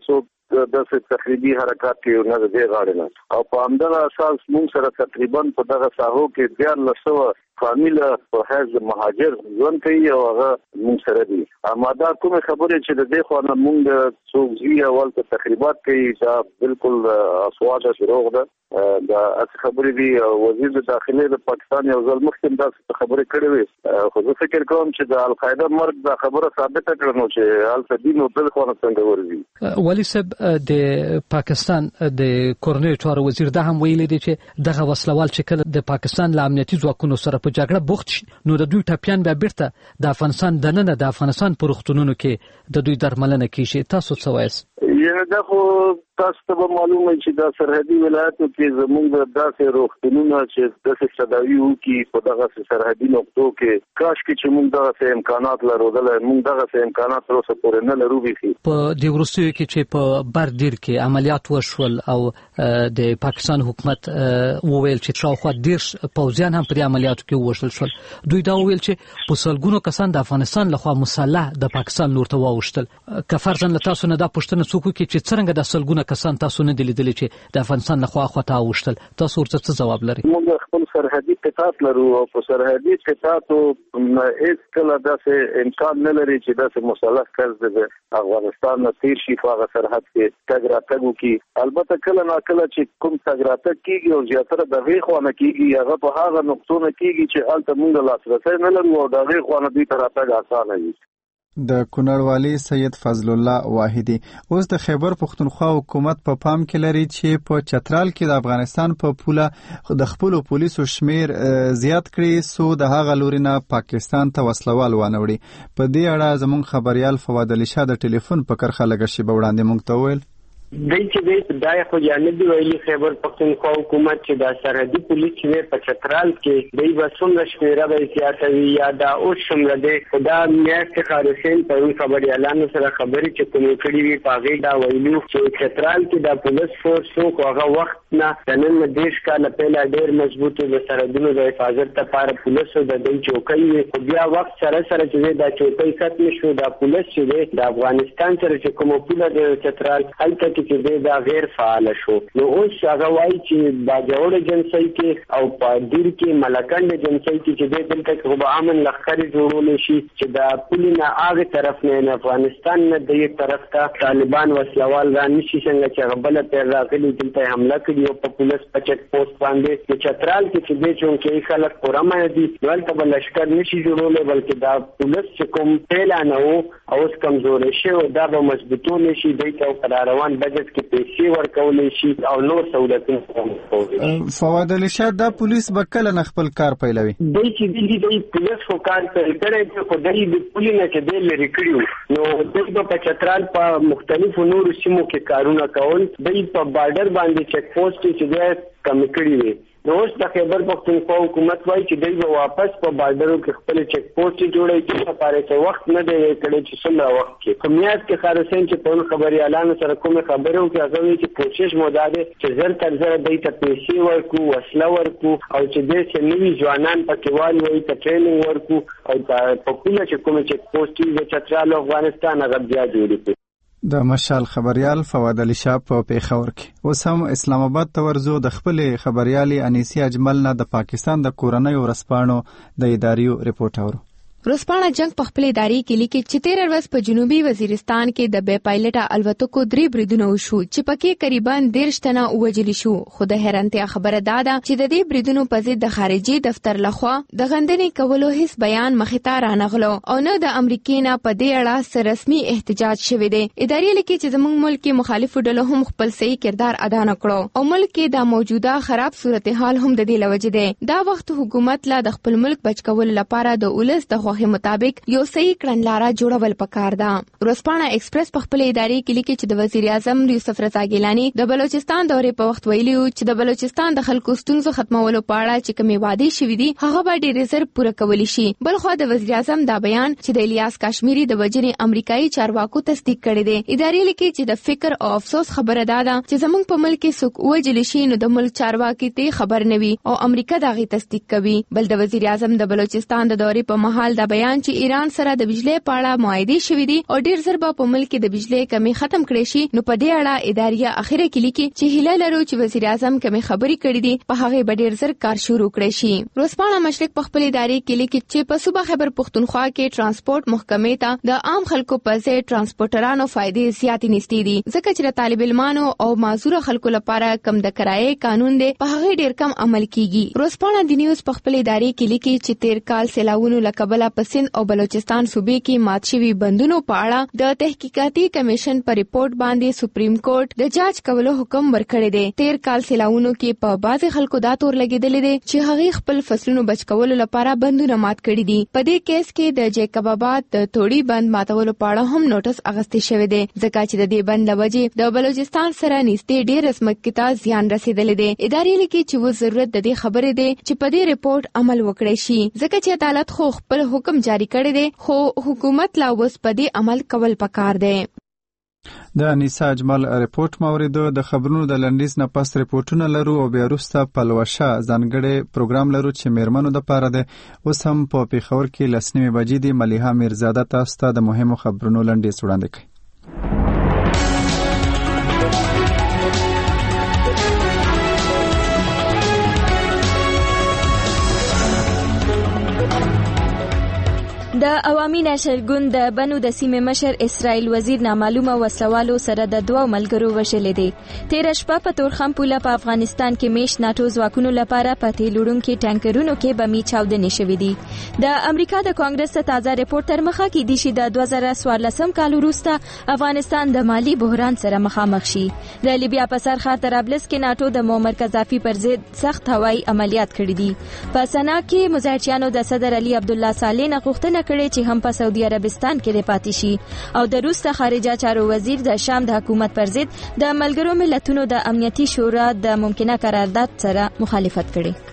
د تخریبي حرکت کې نه دی غاړه او په همدغه اساس موږ سره تقریبا په دغه ساحو کې 1400 فامیل په حیث مهاجر ژوند کوي او هغه موږ سره دي. اماده کوم خبره چې د دې خو نه موږ څوګي اول ته تقریبات کوي دا بالکل اسواده دروغ ده. دا خبرې دی وزیر د داخلي د پاکستان یو ځل مخکې دا خبرې کړې وي خو زه فکر کوم چې د القاعده مرګ دا خبره ثابته کړنو چې الته دین او بل خو نه څنګه ورځي. ولی صاحب د پاکستان د کورنۍ چارو وزیر دا هم ویلي دی چې دغه وسلوال چې کله د پاکستان له امنیتي ځواکونو سره په جګړه بوخت شي نو د دوی ټاپیان بیا بیرته د افغانستان دننه د افغانستان په روغتونونو کې د دوی درملنه کیږي. تاسو څه وایي؟ یعنی دا خو تاسو ته معلومه چې دا سرحدي ولایتو کې زموږ داسې روغتونونه چې داسې تداوی وکړي په دغه سرحدي نقطو کې کاش کې چې موږ دغه امکانات لرودل موږ دغه امکانات تر اوسه پورې نه لرو. په دې وروستیو کې چې په بردیر کې عملیات وشول او د پاکستان حکومت وویل چې شاوخوا 10 پوځیان هم په عملیاتو کې وشل شول. دوی دا وویل چې په سلګونو کسان د افغانستان لخوا مسلح د پاکستان لور ته واوښتل. که فرضاً له تاسو نه دا پوښتنه څوک کوي چې څنګه د سلګونو کسان تاسو نه دلیدل چې د افغانستان لخوا خواته اوښتل تاسو ورته څه جواب لري؟ موږ خپل سرحدي قطعات لرو او په سرحدي قطعاتو هیڅ کله داسې امکان نه لري چې داسې مسلح کس د افغانستان نه تیر شي په هغه سرحد کې تګ راتګ وکړي. البته کله نا کله چې کوم تګ راتګ کیږي او زیاتره د هغې خوا نه کیږي هغه په هغه نقطو نه کیږي چې هلته موږ لاسرسی نه لرو او د هغې خوا نه دوی ته راتګ اسانه وي. د کونړ والي سید فضل الله واحدي اوس د خیبر پښتونخوا حکومت په پام کې لري چې په چترال کې د افغانستان په پوله د خپل پولیسو شمیر زیات کړي سو د هغه لوري نه پاکستان ته وسلوال وانوړي. په دې اړه زموږ خبريال فواد علي شاه د ټلیفون په کرخه لګشي به وړاندې موږ ته ویل دای چې دای خو جانب ویلي خیبر پښتونخوا حکومت چې د سرحدي پولیس چې په چترال کې دای وسوم شمیره به زیاتوي یا دا او شمره ده خدا میاشت خارسین په خبري اعلان سره خبري چې کوم کړي وی پاغي دا ویلو چې چترال کې د پولیس فورس خو هغه وخت نه نن دیش کاله پهلا ډیر مضبوط د سرحدونو د حفاظت لپاره پولیس د دې چوکۍ خو بیا وخت سره سره چې دا چوکۍ ختم شو د پولیس چې د افغانستان سره چې کوم پوله د چترال هلته چې دا غیر فعال شو نو اوس هغه وایي چې دا جوړ جنسي کې او په دیر کې ملکند جنسي کې چې دلته خو به امن لخرې جوړول شي چې دا پولینا هغه طرف نه افغانستان نه د یو طرف ته طالبان وسلوال را نشي څنګه چې غبل پر راغلي دلته حمله کړي او په پولیس په چک پوسټ باندې چې چترال کې چې د چون کې خلک قرمه دي ولته بل لشکر نشي جوړول بلکې دا پولیس چې کوم پهلا نه او اوس کمزور شي او دا به مضبوطونه شي دایته قرار روان بجټ کې پیسې ورکول شي او نور سہولتونه. فواد علي شاه دا پولیس به کله نه خپل کار پیلوي؟ دای چې د پولیس خو کار پیل کړی خو دای د پولیس نه چې د لری کړیو نو د په چترال په مختلفو نورو سیمو کې کارونه کول دای په بارډر باندې چک پوسټ چې د کم کړی وي نو اوس د خیبر پښتونخوا حکومت وایي چې دوی به واپس په بارډرو کې خپل چک پوسټ جوړوي چې لپاره څه وخت نه دی کړی چې څومره وخت کې کمیات کې خارسین چې په خبري اعلان سره کوم خبرو کې هغه وی چې کوشش موده چې زر تر زر دوی ته پیسې ورکو وسله ورکو او چې د سیموي ځوانان په کېوال وي ته ټریننګ ورکو او په کومه چې کوم چک پوسټ د چترال افغانستان هغه بیا جوړي. د مشال خبريال فواد علي شاه په پیښور کې اوس هم اسلام آباد ته ورزو د خپل خبريالي انیسی اجمل نه د پاکستان د کورنۍ ورسپانو د اداریو ریپورت اورو. ورسپانه جنگ په خپل اداري کې لیکي چې 13 ورځ په جنوبي وزیرستان کې د بې پایلټه الوتکو 3 بریدونه وشو چې پکې قریبا 13 تنه وژل شو. خو د حیرانتیا خبره ده چې د دې بریدونو په ضد د خارجي دفتر لخوا د غندنې کولو هیڅ بیان مخې ته رانغلو او نه د امریکا نه په دې اړه سره رسمي احتجاج شوی دی. اداري لیکي چې زموږ ملک کې مخالفو ډلو هم خپل صحیح کردار ادا نکړو او ملک کې د موجوده خراب صورتحال هم د دې لوجې دی. دا وخت حکومت لا د خپل ملک بچکول لپاره د ولس د خوښۍ مطابق یو صحیح کړنلاره جوړول پکار ده. ورسپانه ایکسپریس په خپل اداري کې لیکي چې د وزیر اعظم یوسف رضا ګیلانی د بلوچستان دورې په وخت ویلي چې د بلوچستان د خلکو ستونزو ختمولو په اړه چې کومې وعدې شوې دي هغه به ډېر زر پوره کولی شي. بل خو د وزیر اعظم دا بیان چې د الیاس کشمیری د وجنې امریکایي چارواکو تصدیق کړی دی. اداري لیکي چې د فکر او افسوس خبره ده چې زموږ په ملک کې څوک وجل شي نو د ملک چارواکي ته خبر نه وي او امریکا دا غي تصدیق کوي. بل د وزیر اعظم د بلوچستان د دورې په مهال دا بیان چې ایران سره د بجلی په اړه معاهده شوې دي او ډیر زر به په ملک کې د بجلی کمی ختم کړي شي. نو په دې اړه ادارې اخیره کې لیکي چې هیله لرو چې وزیر اعظم کمی خبرې کړې دي په هغه به ډیر زر کار شروع کړي شي. روزپاڼه مشرق په خپل ادارې کې لیکي چې په صوبه خیبر پختونخوا کې ترانسپورت محکمې ته د عام خلکو په ځای ترانسپورټرانو فائدې زیاتې نشتی دي ځکه چې طالب علمانو او معذور خلکو لپاره کم د کرایې قانون دی په هغه ډیر کم عمل کیږي. روزپاڼه د نیوز په خپل ادارې کې لیکي چې تیر کال سیلاوونو لکبله په سند او بلوچستان صوبې کې مات شوي بندونو په اړه د تحقیقاتي کمیشن پر ریپورت باندې سپریم کورټ د جاج کولو حکم ورکړی دی. تیر کال سیلاوونو کې په بعضي خلکو دا تور لګیدل دي چې هغه خپل فصلونو بچ کولو لپاره بندونه مات کړي دي. په دې کیس کې د جیکب آباد د توړي بند ماتولو په اړه هم نوټس اغستې شوی دی ځکه چې د دې بند لوجې د بلوچستان سره نږدې ډېر ځمکې ته زیان رسیدلی دی. ادارې لیکي چې و ضرورت د دې خبرې دی چې په دې ریپورت عمل وکړي شي ځکه چې عدالت خو خپل حکم جاری کړی دی خو حکومت لا اوس په دې عمل کول پکار دی. د انیسا اجمل ریپورت موریدو د خبرونو د لنډیز نه پس ریپورتونه لرو او بیا وروسته پلوشه ځانګړی پروګرام لرو چې میرمنو د پاره ده. اوس هم په پیښور کې لسنیمه بجې دی ملیحه میرزاده تاسو ته د مهمو خبرونو لنډیز وړاندې کوي. د عوامي نېشنل ګوند د بنو د سیمې مشر اسرائیل وزیر نامعلومه وسلوالو سره د دوه ملګرو وشلې دي. تیر شپه په تورخم پوله په افغانستان کې میش ناتو ځواکونو لپاره په تیلوړونکو ټانکرونو کې بمي چاودنې شوې دي. د امریکا د کانګرس تازه ریپورت تر مخه کې دي چې د 2014 کال وروسته افغانستان د مالی بحران سره مخامخ شي. د لیبیا په سرخار طرابلس کې ناتو د معمر قذافي پر ضد سخت هوایي عملیات کړي دي. په سنا کې مظاهرچیانو د صدر علي عبد الله صالح نه غوښتنه کړې چې هم په سعودي عربستان کې پاتې شي او د روس د خارجه چارو وزیر د شام د حکومت پر ضد د ملګرو ملتونو د امنیتي شورا د ممکنه قرارداد سره مخالفت کړي.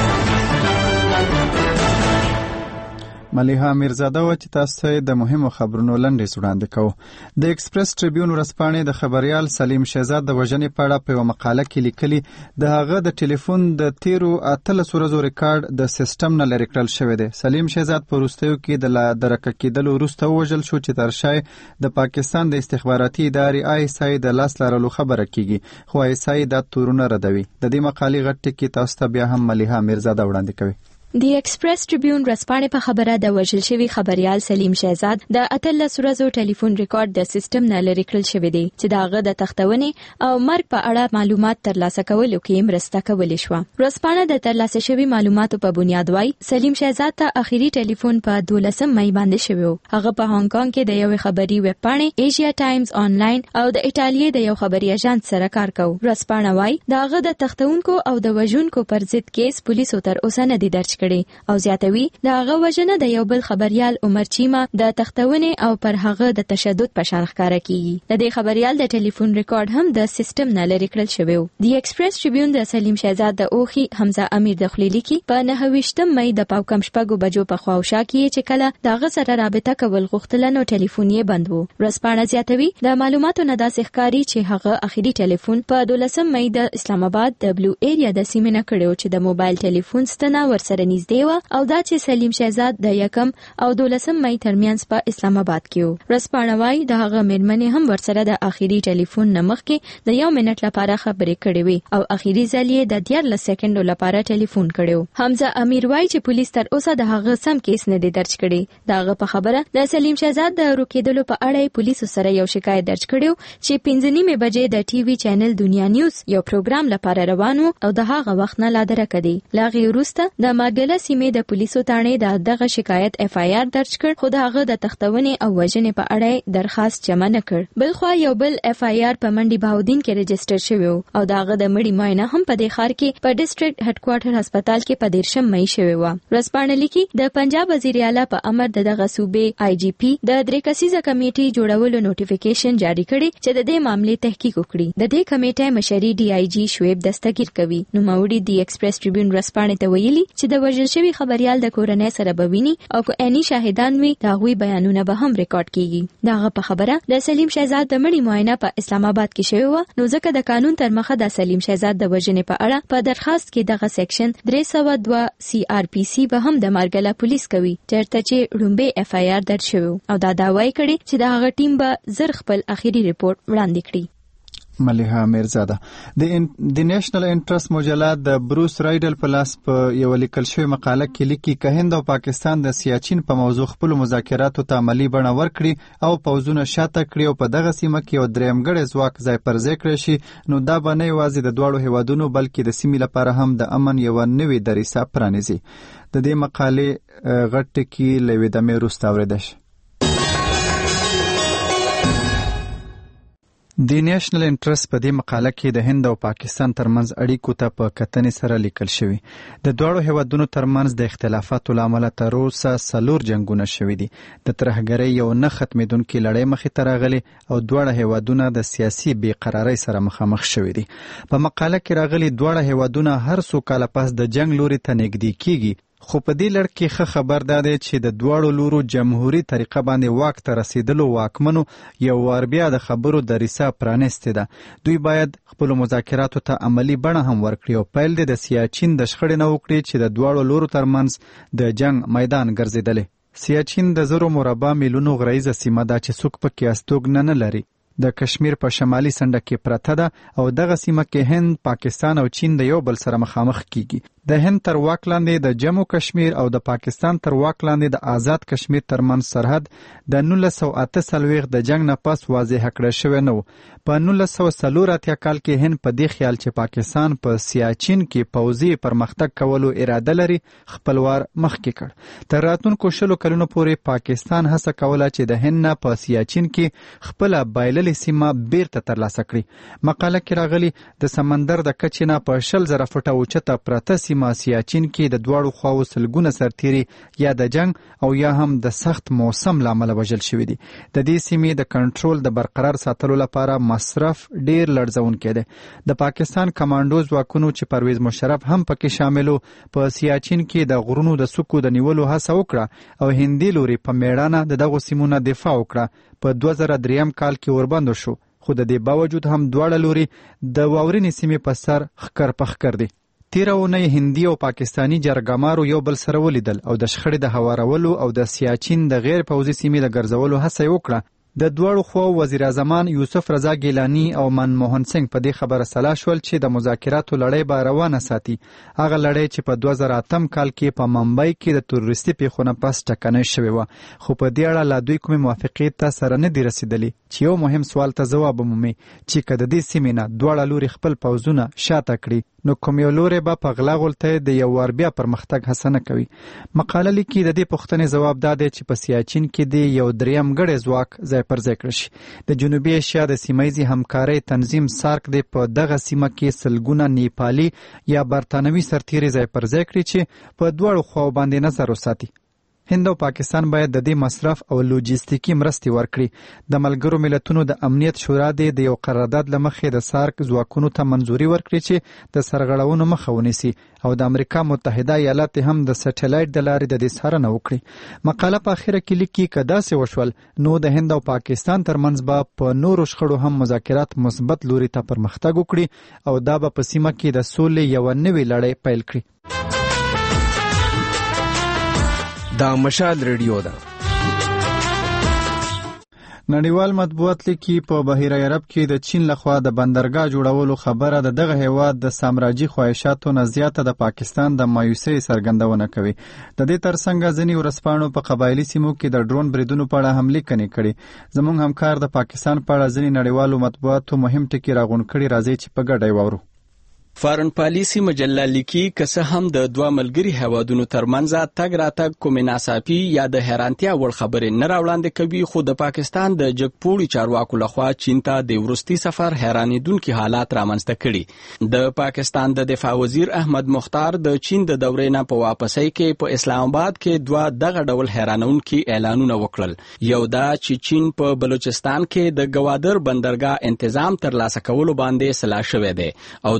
ملیحه میرزاده و چې تاسو د مهمو خبرونو لنډیز وړاندې کوو. د ایکسپریس ټریبیون ورځپاڼې د خبريال سلیم شهزاد د وژنې په اړه په مقاله کې لیکلي د هغه د ټلیفون د تیرو 13 ورځو ریکارډ د سیستم نه لري کړل شوی دی. سلیم شهزاد په وروستیو کې د درک کېدلو وروسته وژل شو چې تر شای د پاکستان د استخباراتي ادارې ISI د لاس لارلو خبره کیږي خو ISI دا تورونه ردوي. د دې مقالې غټ ټکی تاسو ته بیا هم ملیحه میرزاده وړاندې کوي. د ایکسپریس ټریبیون ورځپاڼې په خبره د وژل شوی خبريال سلیم شهزاد د 13 ورځو ټلیفون ریکارډ د سیستم نه لري کړل شوی دی چې داغه د تختونې او مرګ په اړه معلومات ترلاسه کولو کې مرسته کولې شو. ورځپاڼه د ترلاسه شوی معلوماتو په بنیاد وای سلیم شهزاد ته اخیری ټلیفون په 12 مې باندې شوی. هغه په هانګ کانګ کې د یو خبري ویب پاڼې ایشیا ټایمز آنلاین او د ایتالیا د یو خبري اژانس سره کار کوي. ورځپاڼه وای داغه د تختونکو او د وژونکو پر ضد کیس پولیسو تر اوسه نه دي درج کړي او زیاتوي د هغه وژنه د یو بل خبريال عمر چیما د تختونې او پر هغه د تشدد په شان ښکارا کیږي. د دې خبريال د ټلیفون ریکارډ هم د سیستم نه لري کړل شوی. د ایکسپریس ټریبیون د سلیم شهزاد د اوخي حمزه امیر د خلیلی کې په 9 مې د پاوکم شپږو بجو په خواوشا کې چې کله دغه سره رابطه کول غوښتل نو ټلیفون یې بند وو. ورځپاڼه زیاتوي د معلوماتو نه داسې ښکاری چې هغه اخیری ټلیفون په 12 مې د اسلام آباد د بلو ایریا د سیمې نه کړو چې د موبایل ټلیفون ستنه ورسره نږدې و او دا چې سلیم شهزاد د 1 او 12 مې ترمنځ په اسلام آباد کې و. ورځپاڼه وايي د هغه میرمنې هم ورسره د اخیری ټلیفون نمخ کې د 1 منټ لپاره خبرې کړې وي او اخیری ځل یې د 13 سکندو لپاره ټلیفون کړو. حمزه امیر وايي چې پولیس تر اوسه د هغه سم کیس نه دی درج کړی. داغه په خبره د سلیم شهزاد د روکېدلو په اړه پولیسو سره یو شکایت درج کړو چې 15 بجې د ټي وي چینل دنیا نیوز یو پروګرام لپاره روانو او د هغه وخت نه لا درک دی. لاغي وروسته د ماګله سیمې د پولیسو تانه دغه شکایت FIR درج کړ خو دغه د تختونې او وژنې په اړه درخواست جمع نه کړ. بلخو یو بل FIR په منډي بهاودین کې ريجستره شوی او دغه د مړی ماینه هم په دې ښار کې په ډیسټریکټ هډ کوارټر هسپتال کې په 13 مې شوی و. ورځپاڼه لیکي د پنجاب وزیر اعلی په امر دغه صوبې IGP د درې کسیزه کمیټې جوړولو نوټیفیکیشن جاری کړي چې د دې معاملې تحقیق وکړي. د دې کمیټې مشري DIG شعیب دستګیر کوي. نو موري دی ایکسپریس ټریبیون ورځپاڼې ته ویلي چې د وژل شوی خبريال د کورنۍ سره بویني او کو اني شاهدان وي دا غوي بیانونه به هم ریکارډ کیږي. داغه په خبره د سلیم شهزاد د مړی معاینه په اسلام آباد کې شوی و، نو ځکه د قانون تر مخه د سلیم شهزاد د وژنې په اړه په درخواست کې دغه سیکشن 302 CRPC به هم د مارګلا پولیس کوي چرته چې رومبه FIR درج شوی او دا داوای کړي چې د هغه ټیم به زر خپل اخیری ریپورت وړاندې کړي. ملیحه میرزاده د نېشنل انټرست مجله د بروس رایډل په لاس په یو لیکل شوی مقاله کې لیکي که هند او پاکستان د سیاچین په موضوع خپل مذاکراتو ته عملی بڼه ورکړي او پوځونه شاته کړي او په دغه سیمه کې یو درېمګړی ځواک ځای پر ځای کړی شي نو دا به نه یوازې د دواړو هیوادونو بلکې د سیمې لپاره هم د امن یو نوې دریڅه پرانیزي. د دې مقالې غټ ټکی له ویډیو وروسته اورېدل شي. د نېشنل انټرست په دې مقاله کې د هند او پاکستان ترمنځ اړیکو ته په کتنې سره لیکل شوی. د دواړو هیوادونو ترمنځ د اختلافاتو له امله تر اوسه 4 جنگونه شوي دي. د ترهګرۍ یو نه ختمېدونکې لړۍ مخې ته راغلي او دواړه هیوادونه د سیاسي بېقرارۍ سره مخامخ شوي دي. په مقاله کې راغلي دواړه هیوادونه هر څو کاله پس د جنگ لوري ته نږدې کیږي، خو په دې لړ کې ښه خبر دا دی چې د دواړو لورو جمهوریت طریقه باندې واک ته رسیدلو واکمنو یو وار بیا د خبرو دریڅه پرانیستې ده. دوی باید خپل مذاکراتو ته عملی بڼه هم ورکړي او پیل د سیاچین د شخړې نه وکړي چې د دواړو لورو ترمنځ د جنگ میدان ګرځېدلی. سیاچین د 0 مربع میلونو غرایزه سیمه ده چې څوک پکې استوګنه نه لري. د کشمیر په شمالي سنډه کې پرته ده او دغه سیمه کې هند، پاکستان او چین د یو بل سره مخامخ کیږي. د هند تر واک لاندې د جمو کشمیر او د پاکستان تر واک لاندې د آزاد کشمیر ترمنځ سرحد د 1948 د جنگ نه پس واضح کړی شوی نه و. په 1984 کال کې هند په دې خیال چې پاکستان په سیاچین کې پوځي پرمختګ کولو اراده لري خپلوار مخکې کړ. تر راتلونکو 20 کلونو پورې پاکستان هڅه کوله چې د هند نه په سیاچین کې خپل بایللې سیمه بیرته ترلاسه کړي. مقاله کې راغلي د سمندر د کچې نه په 20,000 فوټه اوچته پرته سیمه سیاچین کې د دواړو خواو سلګونه سرتیري یا د جنگ او یا هم د سخت موسم لامل وژل شوي دي. د دې سیمې د کنټرول د برقرار ساتلو لپاره مصرف ډیر لړزونکی دی. د پاکستان کمانډو ځواکونو چې پرویز مشرف هم پکې شاملو په سیاچین کې د غرونو د سکو د نیولو هڅه وکړه او هندي لوري په میړانه د دغو سیمونو دفاع وکړه. په 2003 کال کې وربند شو، خو د دې باوجود هم دواړه لوري د واورینې سیمې په سر خکر پخکر دي. تیره اونۍ هندي او پاکستانی جرګمارو یو بل سره ولیدل او د شخړې د هوارولو او د سیاچین د غیر پوځي سیمې د ګرځولو هڅه یې وکړه. د دواړو خواو وزیر اعظمان یوسف رضا ګیلانی او منموهن سنگ په دې خبره سلا شول چې د مذاکراتو لړۍ به روانه ساتي. هغه لړۍ چې په 2008 کال کې په ممبئی کې د تروریستي پیښو نه پس ټکنۍ شوې وه، خو په دې اړه لا دوی کومې موافقې ته سره نه دي رسېدلي چې یو مهم سوال ته ځواب ومومي چې که د دې سیمې نه دواړه لوري خپل پوځونه شاته کړي نو کوم یو لوري به په غلا غلطۍ د یو وار بیا پرمختګ هڅه نه کوي. مقاله لیکي د دې پوښتنې ځواب دا دی چې په سیاچین کې د یو درېمګړی ځواک ځای پر ځای کړی شي. د جنوبي ایشیا د سیمایي همکارۍ تنظیم سارک د په دغه سیمه کې سلګونه نیپالي یا برتانوي سرتیري ځای پر ځای کړي چې په دواړو خواو باندې نظر وساتي. هند او پاکستان باید د دې مصرف او لوجستیکي مرستې ورکړي. د ملګرو ملتونو د امنیت شورا د یو قرارداد له مخې د سارک ځواکونو ته منظوري ورکړي چې د سرغړونو مخه ونیسي او د امریکا متحده ایالات هم د سټلایټ د لارې د دې څارنه وکړي. مقاله په اخره کې لیکي که داسې وشول نو د هند او پاکستان ترمنځ به په نورو شخړو هم مذاکرات مثبت لوري ته پرمختګ وکړي او دا به په سیمه کې د سولې یو نوې لړۍ پیل کړي. دا مشال ریډیو ده. نړیوال مطبوعات لیکي په بحیره عرب کې د چین لخوا د بندرګاه جوړولو خبره د دغه هیواد د سامراجي خواهشاتو نه زیاته د پاکستان د مایوسۍ څرګندونه کوي. د دې ترڅنګ ځینې ورځپاڼو په قبایلي سیمو کې د ډرون بریدونو په اړه هم لیکنې کړي. زموږ همکار د پاکستان په اړه ځینې نړیوالو مطبوعاتو مهم ټکي راغونډ کړي. راځي چې په ګډه یې واورو. فارن پالیسی مجله لیکي که څه هم د دوه ملګري هیوادونو ترمنځ تګ راتګ کومې ناڅاپي یا د حیرانتیا وړ خبرې نه راوړاندې کوي، خو د پاکستان د جګپوړي چارواکو لخوا چین ته د وروستي سفر حیرانېدونکي حالات رامنځته کړي. د پاکستان د دفاع وزیر احمد مختار د چین د دورې نه په واپسۍ کې په اسلام آباد کې دوه دغه ډول حیرانونکي اعلانونه وکړل. یو دا چې چین په بلوچستان کې د ګوادر بندرګاه تنظیم ترلاسه کولو باندې سلا شوې ده او دویم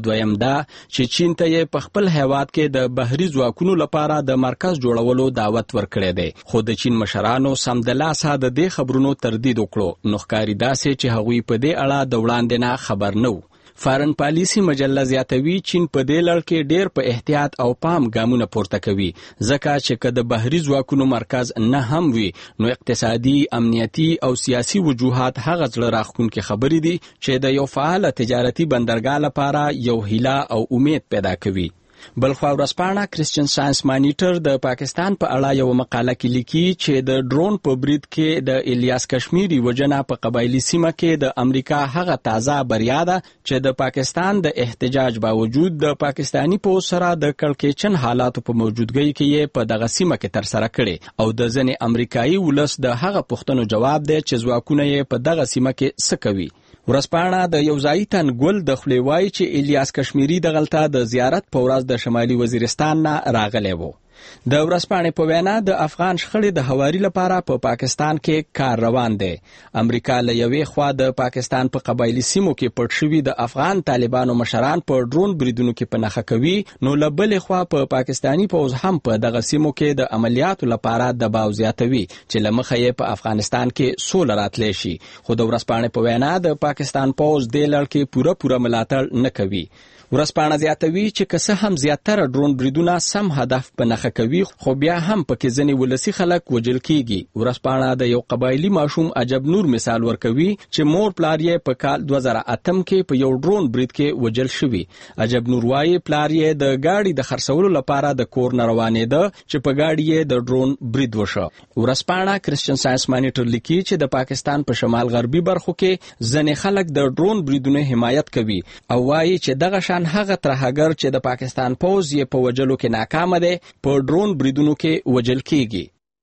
دا چې چین ته یې په خپل هیواد کې د بحري ځواکونو لپاره د مرکز جوړولو دعوت ورکړی دی، خو د چین مشرانو سمدلاسه د دې خبرونو تردید وکړو. نو ښکاري داسې چې هغوی په دې اړه د وړاندې نه خبر نه وو. فارن پالیسی مجله زیاتوي چین په دې لړ کې ډېر په احتیاط او پام ګامونه پورته کوي، ځکه چې که د بحري ځواکونو مرکز نه هم وي نو اقتصادي، امنیتي او سیاسي وجوهات هغه زړه راښکونکي خبرې دي چې د یو فعال تجارتي بندرګاه لپاره یو هیله او امید پیدا کوي. بلخوا ورځپاڼه کرسچن ساينس مانیټر د پاکستان په اړه یو مقاله کې لیکي چې د ډرون په برید کې د الیاس کشمیری وجنه په قبایلی سیمه کې د امریکا هغه تازه بریا ده چې د پاکستان د احتجاج باوجود د پاکستانی پوځ سره د کړکېچن حالاتو په موجودګۍ کې یې په دغه سیمه کې ترسره کړي او د ځینې امریکایي ولس د هغه پوښتنو جواب دی چې ځواکونه یې په دغه سیمه کې څه کوي. ورځپاڼه د یو ځایي تنګل د خولې وایي چې الیاس کشمیری دغلته د زیارت په ورځ د شمالي وزیرستان نه راغلی و. د ورځپاڼې په وینا د افغان شخړې د هواري لپاره په پاکستان کې کار روان دی. امریکا له یوې خوا د پاکستان په قبایلی سیمو کې پټ شوي د افغان طالبانو مشران په ډرون بریدونو کې په نښه کوي، نو له بلې خوا په پاکستانی پوځ هم په دغه سیمو کې د عملیاتو لپاره دباو زیاتوي چې له مخه یې په افغانستان کې سوله راتلی شي. خو د ورځپاڼې په وینا د پاکستان پوځ دې لړ کې پوره ملاتړ نه کوي. ورځپاڼه زیاتوي چې که څه هم زیاتره ډرون بریدونه سم هدف په نښه کوي، خو بیا هم پکې ځینې ولسي خلک وژل کیږي. ورځپاڼه د یو قبایلي ماشوم عجب نور مثال ورکوي چې مور پلار یې په کال 2008 کې په یو ډرون برید کې وژل شوی. عجب نور وايي پلار یې د گاډي د خرڅولو لپاره د کور نه روانېده چې په گاډي یې د ډرون برید وشو. ورځپاڼه کرسچن ساينس مانیټر لیکي چې د پاکستان په شمال غربي برخو کې ځینې خلک د ډرون بریدونو حمایت کوي او وايي چې دغه هغه ترهګر چې د پاکستان پوځ یې په وجلو کې ناکام دی په ډرون بریدونو کې وجل کیږي.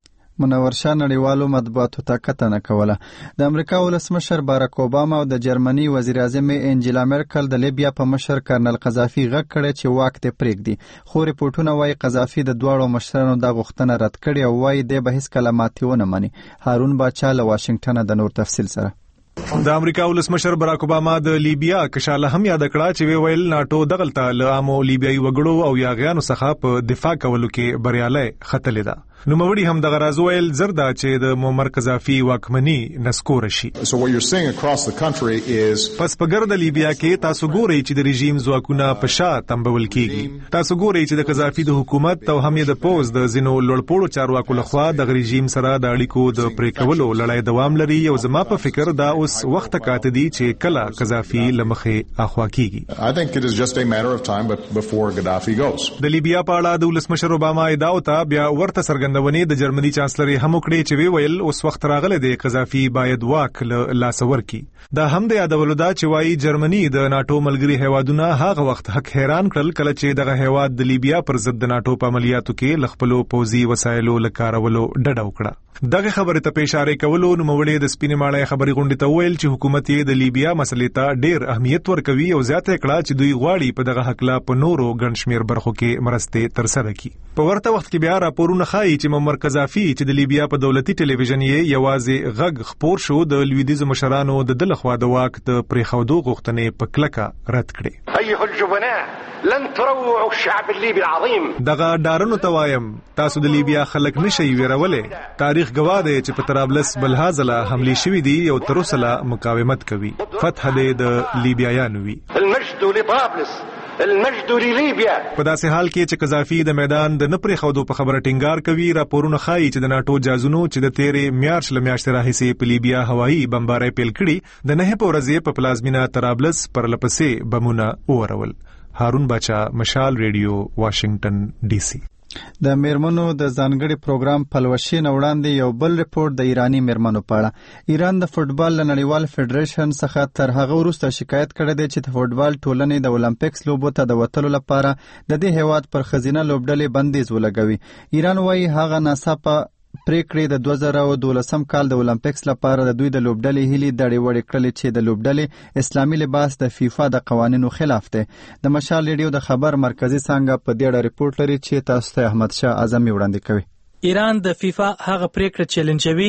منور شاه نړیوالو مطبوعاتو ته کتنه کوله. د امریکا ولسمشر باراک اوباما او د جرمني وزیر اعظم انجیلا مرکل د لیبیا په مشر کرنل قذافي غږ کړی چې واک ته پرېږدي، خو ریپورتونه وایي قذافي د دواړو مشرانو د غوښتنه رد کړې او وایي دی به هیڅکله ماتې ونه مني. هارون باچا له واشنگټن د نور تفصیل سره. د امریکا ولسمشر باراک اوباما د لیبیا کشاله هم یاد کړه چې ویل ناتو دغلته له عامو لیبیایي وګړو او یاغیانو څخه په دفاع کولو کې بریالي ختلې ده. نو موري هم دغه راز ویل زردا چې د معمر قذافي واکمني نسکور شي. So what you're seeing across the country is پس په ګرد لیبیا کې تاسو ګورئ چې د رژیم ځواکونه په شا تمبول کیږي. تاسو ګورئ چې د قذافي د حکومت او هم د پوز د زینو لړپوړو چارواکو لخوا د رژیم سره د اړیکو د پریکولو لړۍ دوام لري او زما په فکر دا اوس وخت کاته دي چې کله قذافي لمخه اخوا کیږي. I think it is just a matter of time before Gaddafi goes. د لیبیا په اړه د ولسمشر اوباما ادعا ته بیا ورته څرګندونې د جرمني چانسلر هم وکړي چې ویل اوس وخت راغلی دی قذافي باید واک له لاس ورکړي. دا هم د یادولو دا چې وایي جرمني د ناتو ملګري هیوادونه هغه وخت حق حیران کړل کله چې دغه هیواد د لیبیا پر ضد د ناتو په عملیاتو کې لخپلو پوځي وسایلو لکارولو ډډه وکړه. دغه خبره ته اشاره کولو نو مولې د سپینې ماړې خبري غونډې ته ویل چې حکومت یې د لیبیا مسلې ته ډېر اهمیت ورکوي او زیاته کړه چې دوی غواړي په دغه حق لا په نورو ګڼشمیر برخو کې مرستې ترسره کړي. په ورته وخت کې بیا راپورونه ښایي چې معمر قذافي چې د لیبیا په دولتي ټلویزیون یې یوازې غږ خپور شو د لویدیځو مشرانو د دلخوا د واک د پریښودو غوښتنې په کلکه رد کړې. ايها الجبناء لن تروعوا الشعب الليبي العظيم. دغه ډارونو ته وایم تاسو د لیبیا خلک نشئ ویرولې. تاریخ گواه دی چې په طرابلس بلحاظله حملې شوې دي او تر اوسه مقاومت کوي. فتح دې د لیبیایانو وي. المجد لطرابلس المجد لليبيا. په داسې حال کې چې قذافي د میدان د نه پرېښودو په خبره ټینګار کوي، راپورونه ښایي چې د ناټو جازونو چې د تیرې میاشتې راهیسې په لیبیا هوایي بمبارۍ پیل کړي د 9 په ورځ په پلازمینه طرابلس پرلپسې بمونه وورول. هارون باچا، مشال ریډیو، واشنگټن ډي سي. د میرمنو د ځانګړي پروګرام پلوشي نه وړاندې یو بل ریپورت د ایرانی میرمنو په اړه. ایران د فوټبال له نړیوال فدریشن څخه تر هغه وروسته شکایت کړی دی چې د فوټبال ټولنې د اولمپیکس لوبو ته د وتلو لپاره د دې هیواد پر ښځینه لوبډلې بندیز ولګوي. ایران وايي هغه ناڅاپه پریکړې د 2012 کال د اولمپیکس لپاره د دوی د لوبډلې هیلې دړې وړې کړلې چې د لوبډلې اسلامي لباس د فیفا د قوانینو خلاف دی. د مشال ریډیو د خبر مرکزی څنګه په دې اړه ریپورت لري چې تاسو ته احمد شاه اعظمي وړاندې کوي. ایران د فیفا هغه پریکړه چیلنجوي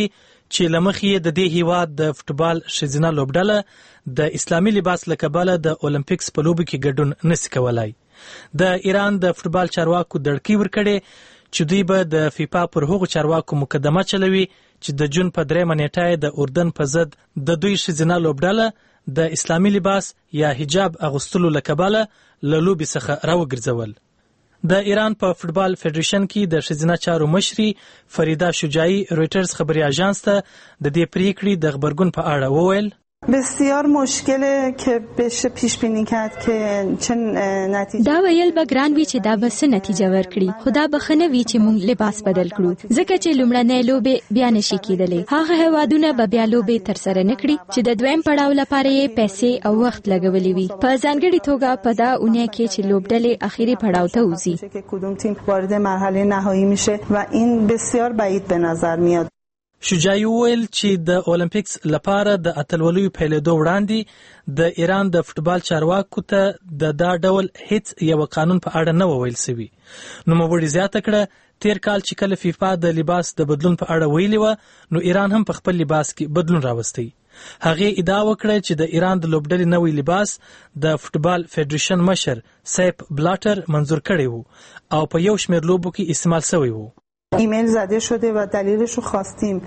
چې لمخې د دې هیواد د فوتبال ښځینه لوبډله د اسلامي لباس له کبله د اولمپیکس په لوبو کې ګډون نشي کولای. د ایران د فوتبال چارواکو دړکې ورکړې چې دوی به د فیفا پر هغو چارواکو مقدمه چلوي چې د جون په 3 نیټه د اردن په ضد د دوی ښځینه لوبډله د اسلامي لباس یا حجاب اغوستلو له کبله له لوبې څخه راوګرځول. د ایران په فوتبال فدریشن کې د ښځینه چارو مشري فریدا شجاعی رویټرز خبري اژانس ته د دې پریکړې د خبرګون په اړه وویل: بسیار مشکله که بشه پیش بینی کرد که چه نتیجه دا ویل به ګران وی چې دا به څه نتیجه ورکړي، خو دا بخنه وی چې موږ لباس بدل کړو ځکه چې لومړنۍ لوبې بیا نشي کېدلې. هغه هیوادونه به بیا لوبې ترسره نکړي چې د دویم پړاو لپاره یې پیسې او وخت لګولې وي. په ځانګړي توګه په دا اونۍ کې چې لوبډلې اخیری پړاو ته وځي که کدوم تیم وارد مرحله نهایی میشه و این بسیار بعید به نظر میاد. شجاعی وویل چې د اولمپیکس لپاره د اتلولیو پیلېدو وړاندې د ایران د فوتبال چارواکو ته د دا ډول هیڅ یو قانون په اړه نه ویل سوي. نوموړي زیاته کړه تیر کال چې کله فیفا د لباس د بدلون په اړه ویلي و نو ایران هم په خپل لباس کې بدلون راوستی. هغه ادعا وکړه چې د ایران د لوبډلې نوې لباس د فوتبال فدریشن مشر سیپ بلاټر منظور کړی وو او په یو شمېر لوبو کې استعمال شوی وو. ایمیل زده شده و دلیلش رو خواستیم.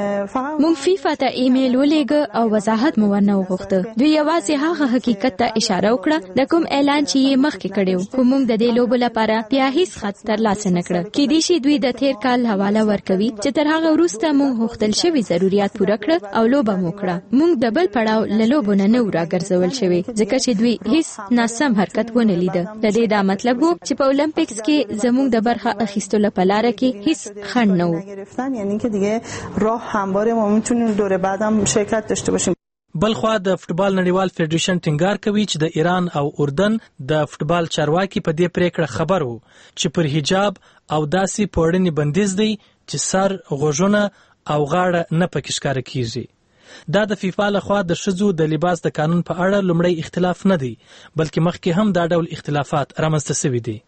مونږ فیفا ته ایمیل ولېږه او وضاحت مو ورنه وغوښته. دوی یوازې هغه حقیقت ته اشاره وکړه د کوم اعلان چې یې مخکې کړی و، خو مونږ د دې لوبو لپاره بیا هیڅ خط ترلاسه نه کړه. کېدای شي دوی د تیر کال حواله ورکوي چې تر هغه وروسته مونږ غوښتل شوي ضرورت پوره کړه او لوبه مو کړه. مونږ د بل پړاو له لوبو نه راګرځول شوي ځکه چې دوی هیڅ ناسم حرکت ونه لیده. د دې دا مطلب و چې په اولمپیکس کې زموږ د برخه اخیستلو په لاره کې هیڅ خنډ نه و. یعنی که دیگه راه همواره ما میتونیم دوره بعدم شرکت داشته باشیم. بلخوا د فوتبال نړیوال فدریشن ټینګار کوي چې د ایران او اردن د فوتبال چارواکي په دې پریکړه خبر وو چې پر حجاب او داسې پوړنی بندیز دی چې سر، غوږونه او غاړه نه پکې ښکاره کیږي. دا د فیفا لخوا د ښځو د لباس د قانون په اړه لومړی اختلاف نه دی بلکې مخکې هم دا ډول اختلافات رامنځته شوي دي.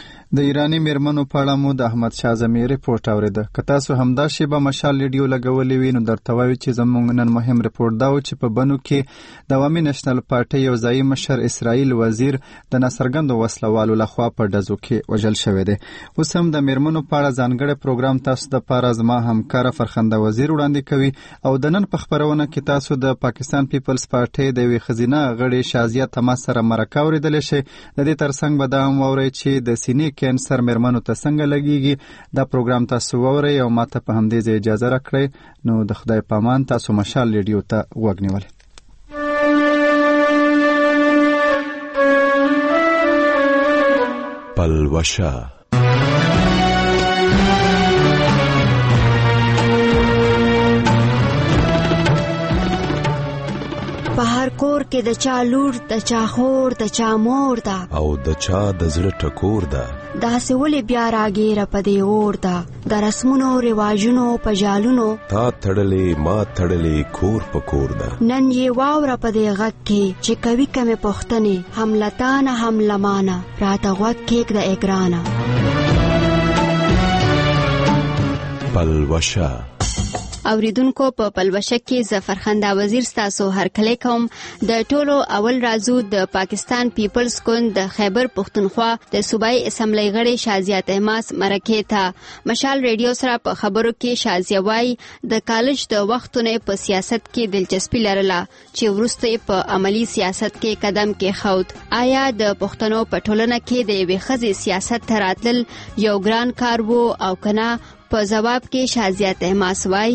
د ایرانی میرمنو په اړه مو د احمد شاه زمی ریپورت اوریده. که تاسو همدا شیبه مشال ویډیو لګولې وي نو درته وایو چې زموږ نن مهم ریپورت دا و چې په بنو کې د عوامي نېشنل پارټۍ یو ځایي مشر اسرائیل وزیر د ناڅرګندو وسلوالو لخوا په ډزو کې وژل شوی دی. اوس هم د میرمنو په اړه ځانګړی پروګرام تاسو دپاره زما همکاره فرخنده وزیر وړاندې کوي او د نن په خپرونه کې تاسو د پاکستان پیپلز پارټۍ د یوې ښځینه غړې شازیه تماس سره مرکه اورېدلی شئ. د دې ترڅنګ به دا هم واورئ چې د سینې کینسر میرمنو ته څنګه لګیږي. دا پروګرام تاسو واورئ او ماته په همدې ځای اجازه راکړئ. نو د خدای په امان تاسو مشال ریډیو ته غوږ نیولئ. پلوشه په هر کور کې د چا لور، د چا خور، د چا مور ده او د چا د زړه ټکور ده. داسې ولې بیا راګیره په دې اور ده د رسمونو رواجونو په جالونو تا تړلې ما تړلې کور په کور ده. نن یې واوره په دې غږ کې چې کوي کمې پوښتنې هم لتانه هم لمانه راته غوږ کېږده ای ګرانه. پلوشه اوریدونکو په پلوشه کې ظفرخنده وزیر ستاسو هرکلی کوم. د ټولو اول رازو د پاکستان پیپلز ګوند د خیبر پختونخوا د صوبایي اسمبلی غړي شازیه تحماس مرکې ته مشال ریډیو سره په خبرو کې شازیه وای د کالج د وختونه په سیاست کې دلچسپي لرله چې وروسته په عملی سیاست کې قدم کې خود. آیا د پښتنو په ټولنه کې د یوې ښځې سیاست ته راتلل یو ګران کار وو او کنه؟ په جواب کې شازیه تحماس وای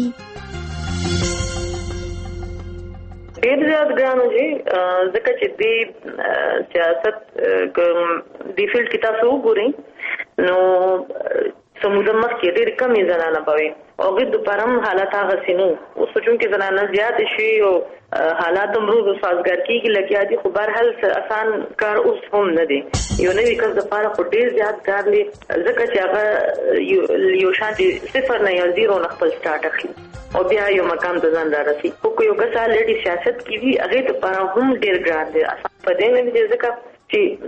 ډېر زیات ګرانو جی ځکه چې د سیاست د فیلډ کې تاسو وګورئ نو سموده مخکې ډېر کمې زنانه به وي او هغوی دپاره هم حالات هغسې نه وو. اوس چونکې زنانه زیاتې شوي او حالات هم روز سازګار کېږي لګیا دي، خو بهرحال اسان کار اوس هم نه دی. یو نوي کس دپاره خو ډېر زیات کار دی ځکه چې هغه یو شانتې صفر نه یا زیرو نه خپل سټارټ اخلي او بیا یو مقام ته ځان رارسي. خو که یو کس الریډي سیاست کې وي هغې دپاره هم ډېر ګران دی. اسان په دې نه دی ځکه چې هر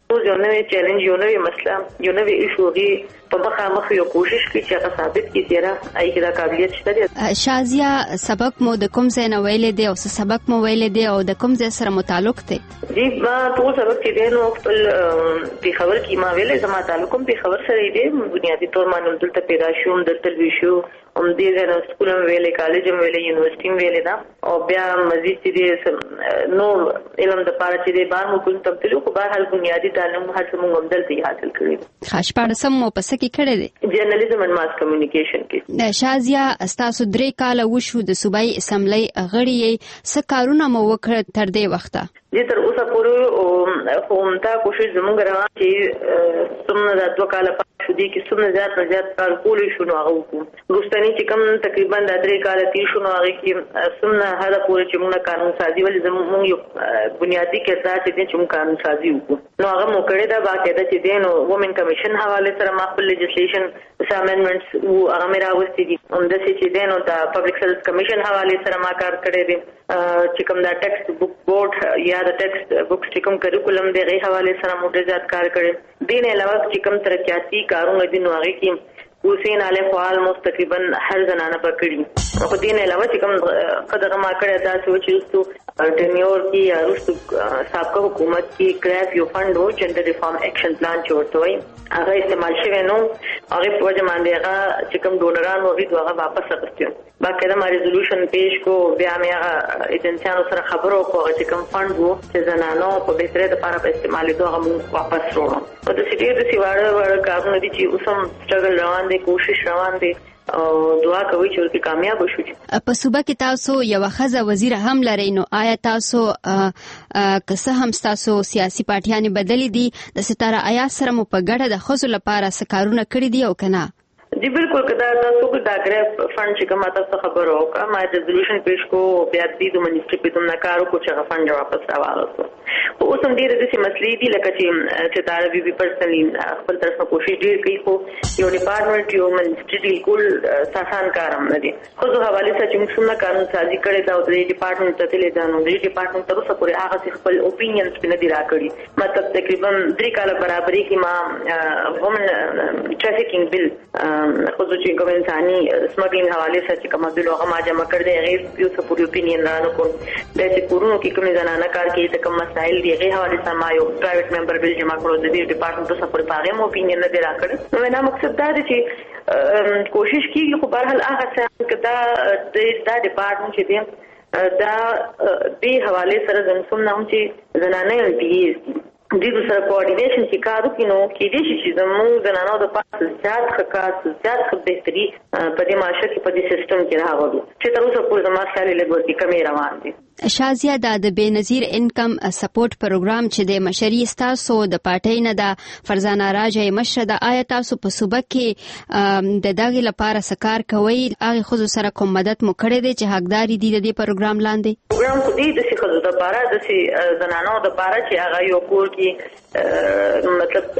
یو نوې چیلنج یو نوې مسله یو نوې ایشو غي په مخامخ یو کوشش کوي چې هغه ثابت کړي چې را اي کې دا قابلیت شته دي. شازیا سبق مو د کوم ځای نه ویلې دی او څه سبق مو ویلې دی او د کوم ځای سره متعلق دی؟ جی ما ټول سبق چې دی نو خپل په خبر کې ما ویلې زما تعلق هم په خبر سره دی. بنیادی طور باندې دلته پیدا شوم دلته ویشو هم دې نه سکول هم ویلې کالج هم ویلې یونیورسيټي هم ویلې دا او بیا مزید چې نو علم د پاره چې دی بار مو کوم تبدیل کو بهر حال بنیادی تعلیم هر څه مو دلته حاصل کړی. خاص پاړسم مو پس کې کړی دی جرنالیزم اینڈ ماس کمیونیکیشن کې. شازیا استاسو 3 کال وشو د صوبایي اسمبلی غړي یې څه کارونه مو وکړ تر دې وخته؟ دې تر اوسه پورې هم تا کوشش زموږ روان چې څومره د 2 کال پاتې شو دي کې څومره زیات کار کولای شو نو هغه وکړو. روستنی چې کوم تقریبا د 3 کال تیر شو نو هغه کې څومره هدا پورې چې موږ قانون سازي ولې زموږ یو بنیادی کردار چې موږ قانون سازي وکړو نو هغه مو کړی دا باقاعده چې دین وومن کمیشن حواله سره ما خپل لیجسلیشن امندمنټس او هغه مې راوستي دي. همداسې چې دین او د پبلک سروس کمیشن حواله سره ما کار کړی دی چې کوم دا ټیکسټ بک بورډ یا د ټیکسټ بک چې کوم کریکولم دی غي حواله سره مو ډېر زیات کار کړی. دین علاوه چې کوم ترقیاتي کارونه دي نو هغه کې حسین علی فعال مو تقریبا هر زنانه پکړي او دین علاوه چې کوم قدر ما کړی دا چې ټینیور کې یا رستو سابقه حکومت کې کراف یو فند او جندر ریفارم اکشن پلان جوړ وای هغه استعمال شوی نو هغه په وجه باندې هغه چې کوم ډونران وغي هغه واپس راغستو. باقاعده ما ریزولوشن پیش کو بیا مې هغه ایجنسیانو سره خبرو کو چې کوم فند وو چې زنانو په بهتره لپاره په استعمال دوه موږ واپس وروړو. او د سټیټ د سیواړه کارونه دي چې اوسم سټرګل روان دي کوشش روان دي او دعا کوي چې ورته کامیاب وشو. په صوبه کې تاسو یو خزه وزیر هم لرئ نو آیا تاسو که هم تاسو سیاسي پارټیانې بدلې دي د ستاره آیا سره مو په ګډه د خزو لپاره څه کارونه کړی دي او کنه؟ जी बिल्कुल कदा तاسو को दागरे फंड چې کوم تاسو خبر وکړه ما ریزولوشن پیش کو بیا د منیسټری په تمنا کارو کو چې فنډ واپس راوړل او اوس هم ډیره د دې مسلې دي لکه چې تاسو بي پرسنلی خپل طرف کوشش ډیر کوي خو یو ډپارټمنټ یو منیسټری بالکل آسان کار هم نه دي. خو زه حواله سره چې موږ څنګه قانون سازي کړی دا د ډپارټمنټ ته تللی دا نو د ډپارټمنټ تر اوسه پورې هغه خپل اوپینینز په نه دي راکړي. مطلب تقریبا 3 کال برابرۍ کې ما وومن ټرافیکینګ بل خو چې کوم انساني سمګلینګ حواله سره چې کوم د لوغه ما جمع کړ دې غیر یو څه پوری اوپینین رانه کو د دې کورونو کې کوم زنانه کار کوي ته کوم مسائل دی غیر حواله سره ما یو پرایویټ ممبر بل جمع کړو د دې ډپارټمنټ سره پورې پاغه مو اوپینین نه دی راکړ. نو نه مقصد دا دی چې کوشش کیږي خو بهرحال هغه څه کدا د ډپارټمنټ چې دی دا دې حواله سره زموږ نه چې زنانه دی د سره کوارډینیشن چې کار وکړو کې دې چې زموږ زنانو د پاس زیات خاص زیات بهتري په دې معاشره کې په دې سیستم کې راغلو چې تر اوسه پورې زموږ سالي لګورتي کمی روان دي. شازیا د بنظیر انکم سپورټ پروګرام چې د مشري تاسو د پارټۍ نه د فرزانه راجه مشره د آیا تاسو په صوبه کې د دغه لپاره سکار کوي هغه خو سره کوم مدد مو کړی دی چې حقداري دي د دې پروګرام لاندې؟ پروګرام خو دې د شخصو د لپاره د زنانو د لپاره چې هغه یو کور کې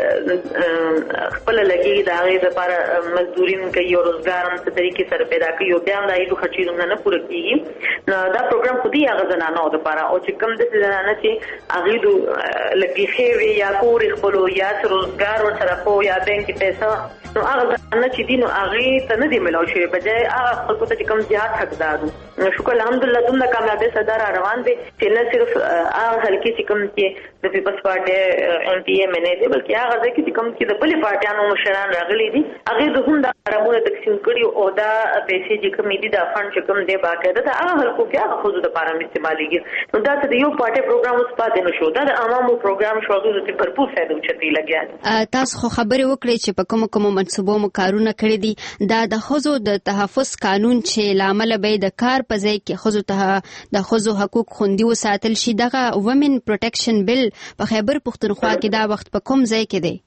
مطلب خپل لګي د هغه لپاره مزدورین کوي او روزګار هم څه طریقې سره پیدا کوي او بیا هم د ایډو خرچې نه پوره کیږي. نو دا پروګرام خو دې هغه زنانو د لپاره او چې کوم د زنانه چې هغه د لګي خېوي یا کور خپل یا روزګار ور سره خو یا بانک پیسې نو هغه زنانه چې دین هغه ته نه دی ملو شي بجای هغه خپل ته کوم زیات حقدار نو شکر الحمدلله دومره کامیابی سره روان دي چې نه صرف هغه هلکی چې کوم چې د پیپلز پارټي ام پی ایم نه دی بلکې هغه ځکه چې کوم چې د بلې پارټیانو مشران راغلي دي هغه د هم د رامونه تقسیم کړي او دا پیسې چې کوم دي د فند چې کوم دی باقاعده دا هغه هلکو کې هغه خو د لپاره استعماليږي. نو دا د یو پارټي پروګرام اوس پاتې نشو دا د عوامو پروګرام شو هغه ته भरपूर فائدہ وچتي لګیا. تاسو خو خبرې وکړې چې په کوم منصوبو مو کارونه کړی دي دا د خزو د تحفظ قانون چې لامل به د کار په ځای کې خزو ته د خزو حقوق خوندي وساتل شي دغه وومن پروټیکشن بل په خیبر پښتونخوا کې دا وخت په کوم ځای کې دی؟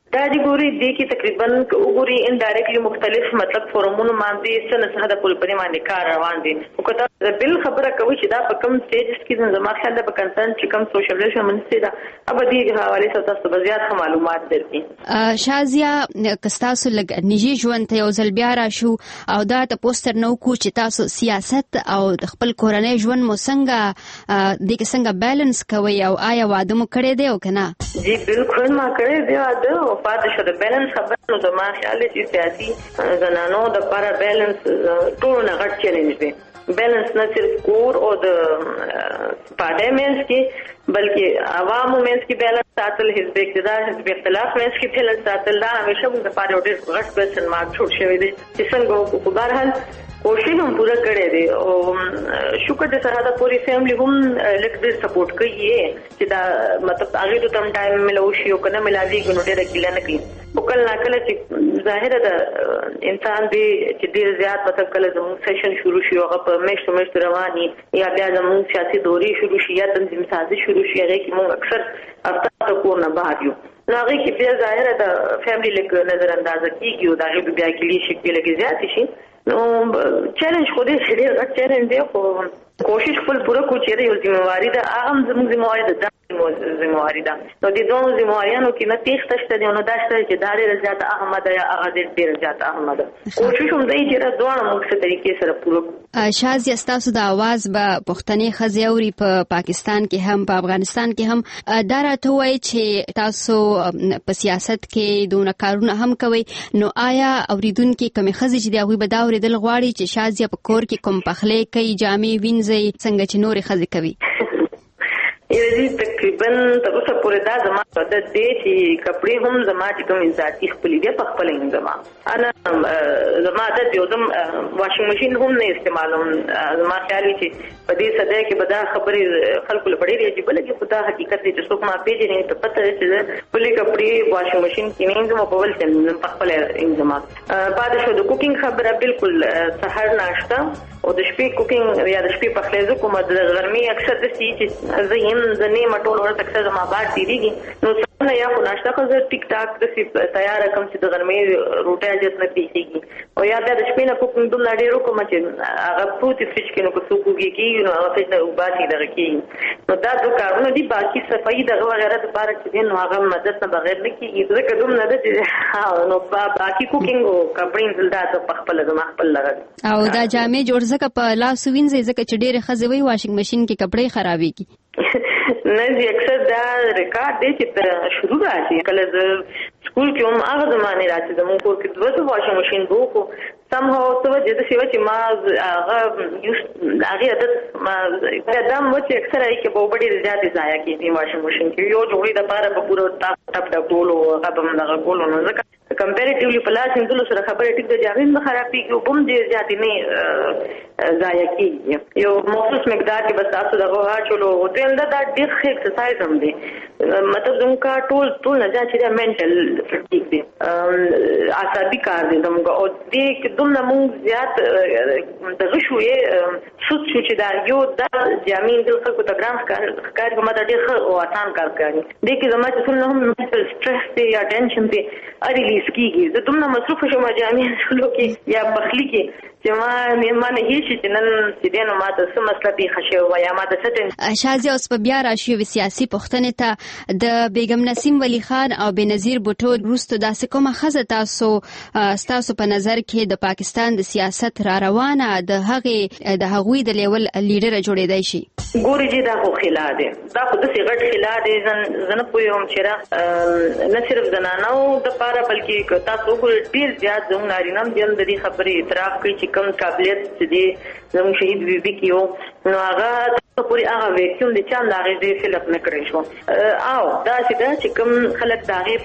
دا دی ګوري د کی تقریبا وګوري انډایرکټلی مختلف مطلب فورمونو باندې څنګه د پول پرې باندې کار روان دي او کته بل خبره کوي چې دا په کوم سټیجز کې زما خیال ده په کنسرن چې کوم سوشل ریلیشن منسي دا اب دې حواله سره تاسو به زیات معلومات درکړي. شازیا کستاسو لګ نيجي ژوند ته یو ځل بیا راشو او دا ته پوسټر نو کو چې تاسو سیاست او د خپل کورنۍ ژوند مو څنګه د څنګه بیلانس کوي او آیا واده مو کړی دی او کنه؟ جی بالکل ما کړی دی واده پاتې شو د بیلانس خبرو د ما خیال چې سیاسي زنانو د لپاره بیلانس ټول نه غټ چیلنج دی. بیلانس نه صرف کور او د پاده مینس کې بلکې عوامو مینس کې بیلانس ساتل، حزب اقتدار حزب اختلاف مینس کې بیلانس ساتل دا همیشه موږ د لپاره ډېر غټ کوېسچن مارک جوړ شوی دی چې څنګه په بهرحال کوشش هم پورا کړی دی او شکر دې سره دا پوری فیملی هم لیکډر سپورټ کوي چې دا مطلب هغه ته تم ټایم ملو شي او کنه ملازي ګنو ډېر کله نه کوي او کله کله چې ظاهر ده انسان دې چې ډېر زیات مطلب کله زموږ سیشن شروع شي هغه په میشت رواني یا بیا زموږ سیاسي دوري شروع شي یا تنظیم سازي شروع شي هغه کې موږ اکثر افتا کو نه بهر یو هغه کې بیا ظاهر ده فیملی لیک نظر انداز کیږي او دا بیا کې شي کې لګي زیات شي نو چیلنج خو دې ډېر غټ چیلنج دی خو کوشش خپل پوره کو چې یو ذمہواری ده هغه زموږ ذمہواری ده ذمہواری ده نو د دوه ذمہواریانو کې نه تیښته شته دی نو دا شته چې دا ډېر زیات احمد یا هغه ډېر زیات احمد کوشش هم دی چې دوه موږ څه طریقې سره پوره شازیا ستاسو د आवाज به پښتني خزي اوري په پاکستان کې هم په افغانستان کې هم دا راته وایي چې تاسو په سیاست کې دونه کارونه هم کوي نو آیا اوریدونکو کومه خزي چې دا غوي به دا اوریدل غواړي چې شازیا په کور کې کوم پخلې کوي جامې وینځي څنګه چې نورې خزي کوي؟ یعنی تقریبا تر اوسه پورې دا زما د دې چې کپڑے هم زما چې کوم ذاتي خپلې دي په خپل هم زما زما د یو دم واشنګ ماشين هم نه استعمالوم زما خیال چې په دې صدې کې به دا خبرې خلکو لپاره ډېرې عجیبه لګي خو دا حقیقت دی چې څوک ما پیژني ته پته ده چې بلې کپڑے واشنګ ماشين کې نه زما په بل څه په خپل هم زما بعد شو د کوکینګ خبره بالکل سحر ناشته او د شپې کوکینګ یا د شپې پخلی زه کوم د غرمې اکثر د سي چې زه د نه مټول ورته اکثر زما بار تیریږي نو څنګه یا خو ناشته خو زه ټیک ټاک د تیار کوم چې د غرمې روټه اجازه نه پیږي او یا د شپې نه کوم دوم ډېر کوم چې هغه پروتي فریج کې نو کو کوږي کیږي نو هغه څه نه وباسي دغه کیږي نو دا دوه کارونه دي باقي صفائی دغه وغیرہ د بار چې نو هغه مدد نه بغیر نه کیږي زه کوم نه ده چې نو باقي کوکینګ او کپڑے زلدا ته خپل زما خپل لګا او دا جامې جوړ زکه په لاس وینځي زکه چې ډېر خزوي واشنګ ماشين کې کپڑے خرابېږي نه دي اکثر دا ریکارډ دی چې شروع راځي کله ز سکول کې هم هغه زمانه راځي زموږ کور کې دوه واشنګ ماشين وو سم هو څه وجه د سیوا چې ما هغه عادت ما دا مو چې اکثر ای کې په ډېر زیات ضایع کیږي واشنګ ماشين کې یو جوړې د پاره په پورو ټاپ ټاپ ټولو هغه به دغه ګولو نه ځکه کمپیریټیولی په لاس انځلو سره خبره ټیک د جاغین نه خرابېږي او بم ډېر زیات نه ضایع کیږي یو مخصوص مقدار کې بس تاسو دغه واچولو او ته دا ډېر ښه ایکسرسایز هم دی مطلب زموږ ټول نه چې منټل فټیګ دی عصبي کار دی زموږ او دې دومره موږ زیات دغه شوې سود شو چې دا یو د جامین د خلکو ته ګرام کار کومه ډېر ښه او آسان کار کوي دې کې زموږ څه نه هم منټل سټرس دی یا ټینشن دی اړیلی کیږي زه دومره مصروف شوم جامې شلو کې یا بخلی کې چې ما مېمانه هیڅ چې نن چې دینو ما د څه مسله دی خشه و یا ما د ستن شازیا اوس په بیا راشي سیاسي پښتنې ته د بیگم نسیم ولی خان او بنظیر بوټو وروسته داسې کومه خزه تاسو په نظر کې د پاکستان د سیاست را روانه د هغوی د لیول لیډر جوړېدای شي ګوري چې دا خو خلا دی دا خو د سیغټ خلا دی زنه پویم چې نه صرف زنانو د پاره بلکې تاسو ډیر زیات زموږ نارینم جن د دې خبرې اعتراف کوي چې کم قابلیت چې زموږ شهید بیبي کیو نو هغه پوری هغه ویکیوم د چا لاغې دې فلپ نه کړی شو او دا چې کوم خلک داغه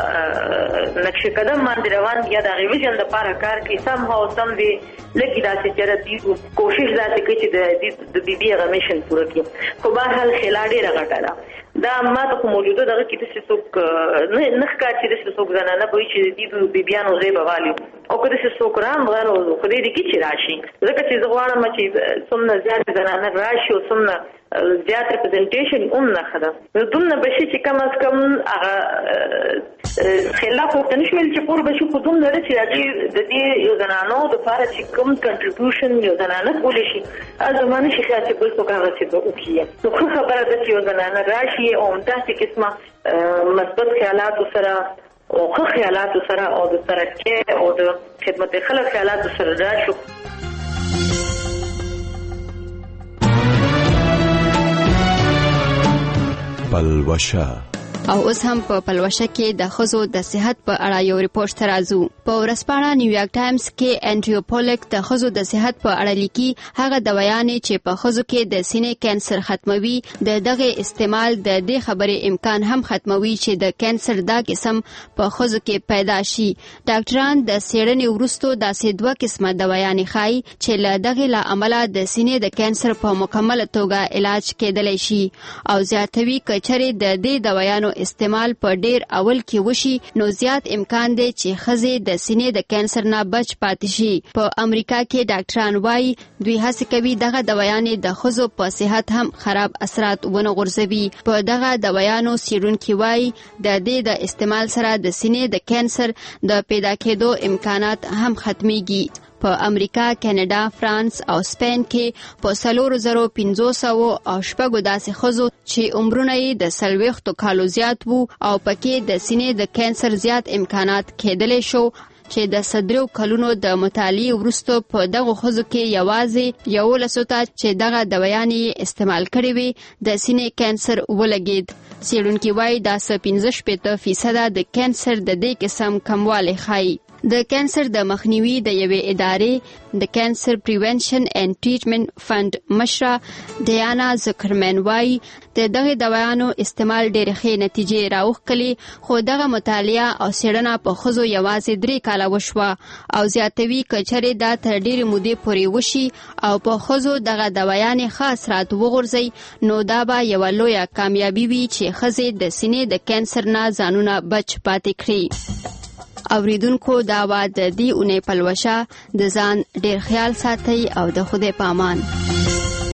په نقش قدم باندې روان یا داغه ویژن د پاره کار کوي سم هو سم دی لکه دا چې چرته کوشش ذاتي کوي چې د بیبي هغه میشن پوره کړي خو به حال خلاډي راغټاله دا ما ته موجوده دغه کې د څوک نه ښکار چې د څوک زنانه به چې د بیبيانو زی بوالي او کله چې څوک رام غواړي خو دې کې چې راشي ځکه چې زغوانه چې څومره زیات زنانه راشي او څومره زیات ریپرزنټیشن نه خده نو دومره بشي چې کم از کم هغه خلاف وختنه شمل چې پور بشي په دوم نه چې د دې یو زنانو د لپاره چې کوم کنټریبیوشن یو زنانه کولی شي ازمانه شي چې بل څه کار چې وکړي نو خبره ده چې یو زنانه راشي او تاسو قسمه مثبت خیالات سره او خیالات سره او د ترقی او د خدمت خلک خیالات سره راشو پلوشه او اوس هم په پلوشه کې د ښځو د صحت په اړه یو ریپورت ترازو په ورځپاڼه نیویارک ټایمز کې انډریو پولک د ښځو د صحت په اړه لیکي هغه دوايانې چې په ښځو کې د سینې کانسر ختموي د دغه استعمال د دې خبرې امکان هم ختموي چې د کانسر دا قسم په ښځو کې پیدا شي ډاکټران د څېړنې وروسته داسې دوه قسمه دوايانې ښایي چې له دغه له عمله د سینې د کانسر په مکمل توګه علاج کېدلی شي او زیاتوي کچره د دې دوايانو استعمال په ډیر اول کې وشي نو زیات امکان دی چې ښځې د سینې د کانسر نه بچ پاتې شي په امریکا کې ډاکټران وايي دوی هڅه کوي دغه دوايانې د ښځو په صحت هم خراب اثرات ونه غورځوي په دغه دوايانو څېړونکي وايي د دې د استعمال سره د سینې د کانسر د پیدا کېدو امکانات هم ختميږي په امریکا، کاناډا، فرانس او سپین کې په 4500 او شپږو داسې ښځو چې عمرونه یې د 40 کالو زیات وو او پکې د سینې د کانسر زیات امکانات کېدلی شو چې د 13 کلونو د مطالعې وروسته په دغه ښځو کې یوازې 11 ته چې دغه دوايانې استعمال کړې وي د سینې کانسر ولګید څېړونکي وايي دا 15% د کانسر د دې قسم کموالی ښایي د کانسر د مخنیوي د یوې ادارې د کانسر پریونشن اینڈ ټریټمنټ فند مشره ډیانا زکرمن وايي د دغه دوايانو استعمال ډېرې ښې نتیجې راوښکلې خو دغه مطالعه او څېړنه په ښځو یوازې 3 کاله وشوه او زیاتوي کچرې دا تر ډېرې مودې پورې وشي او په ښځو دغه دوايانې ښه اثرات وغورځي نو دا به یوه لویه کامیابي وي چې ښځې د سینې د کانسر نه ځانونه بچ پاتې کړي اوریدونکو دا وا د دې اونۍ پلوشه د ځان ډېر خیال ساتي او د خدای په امان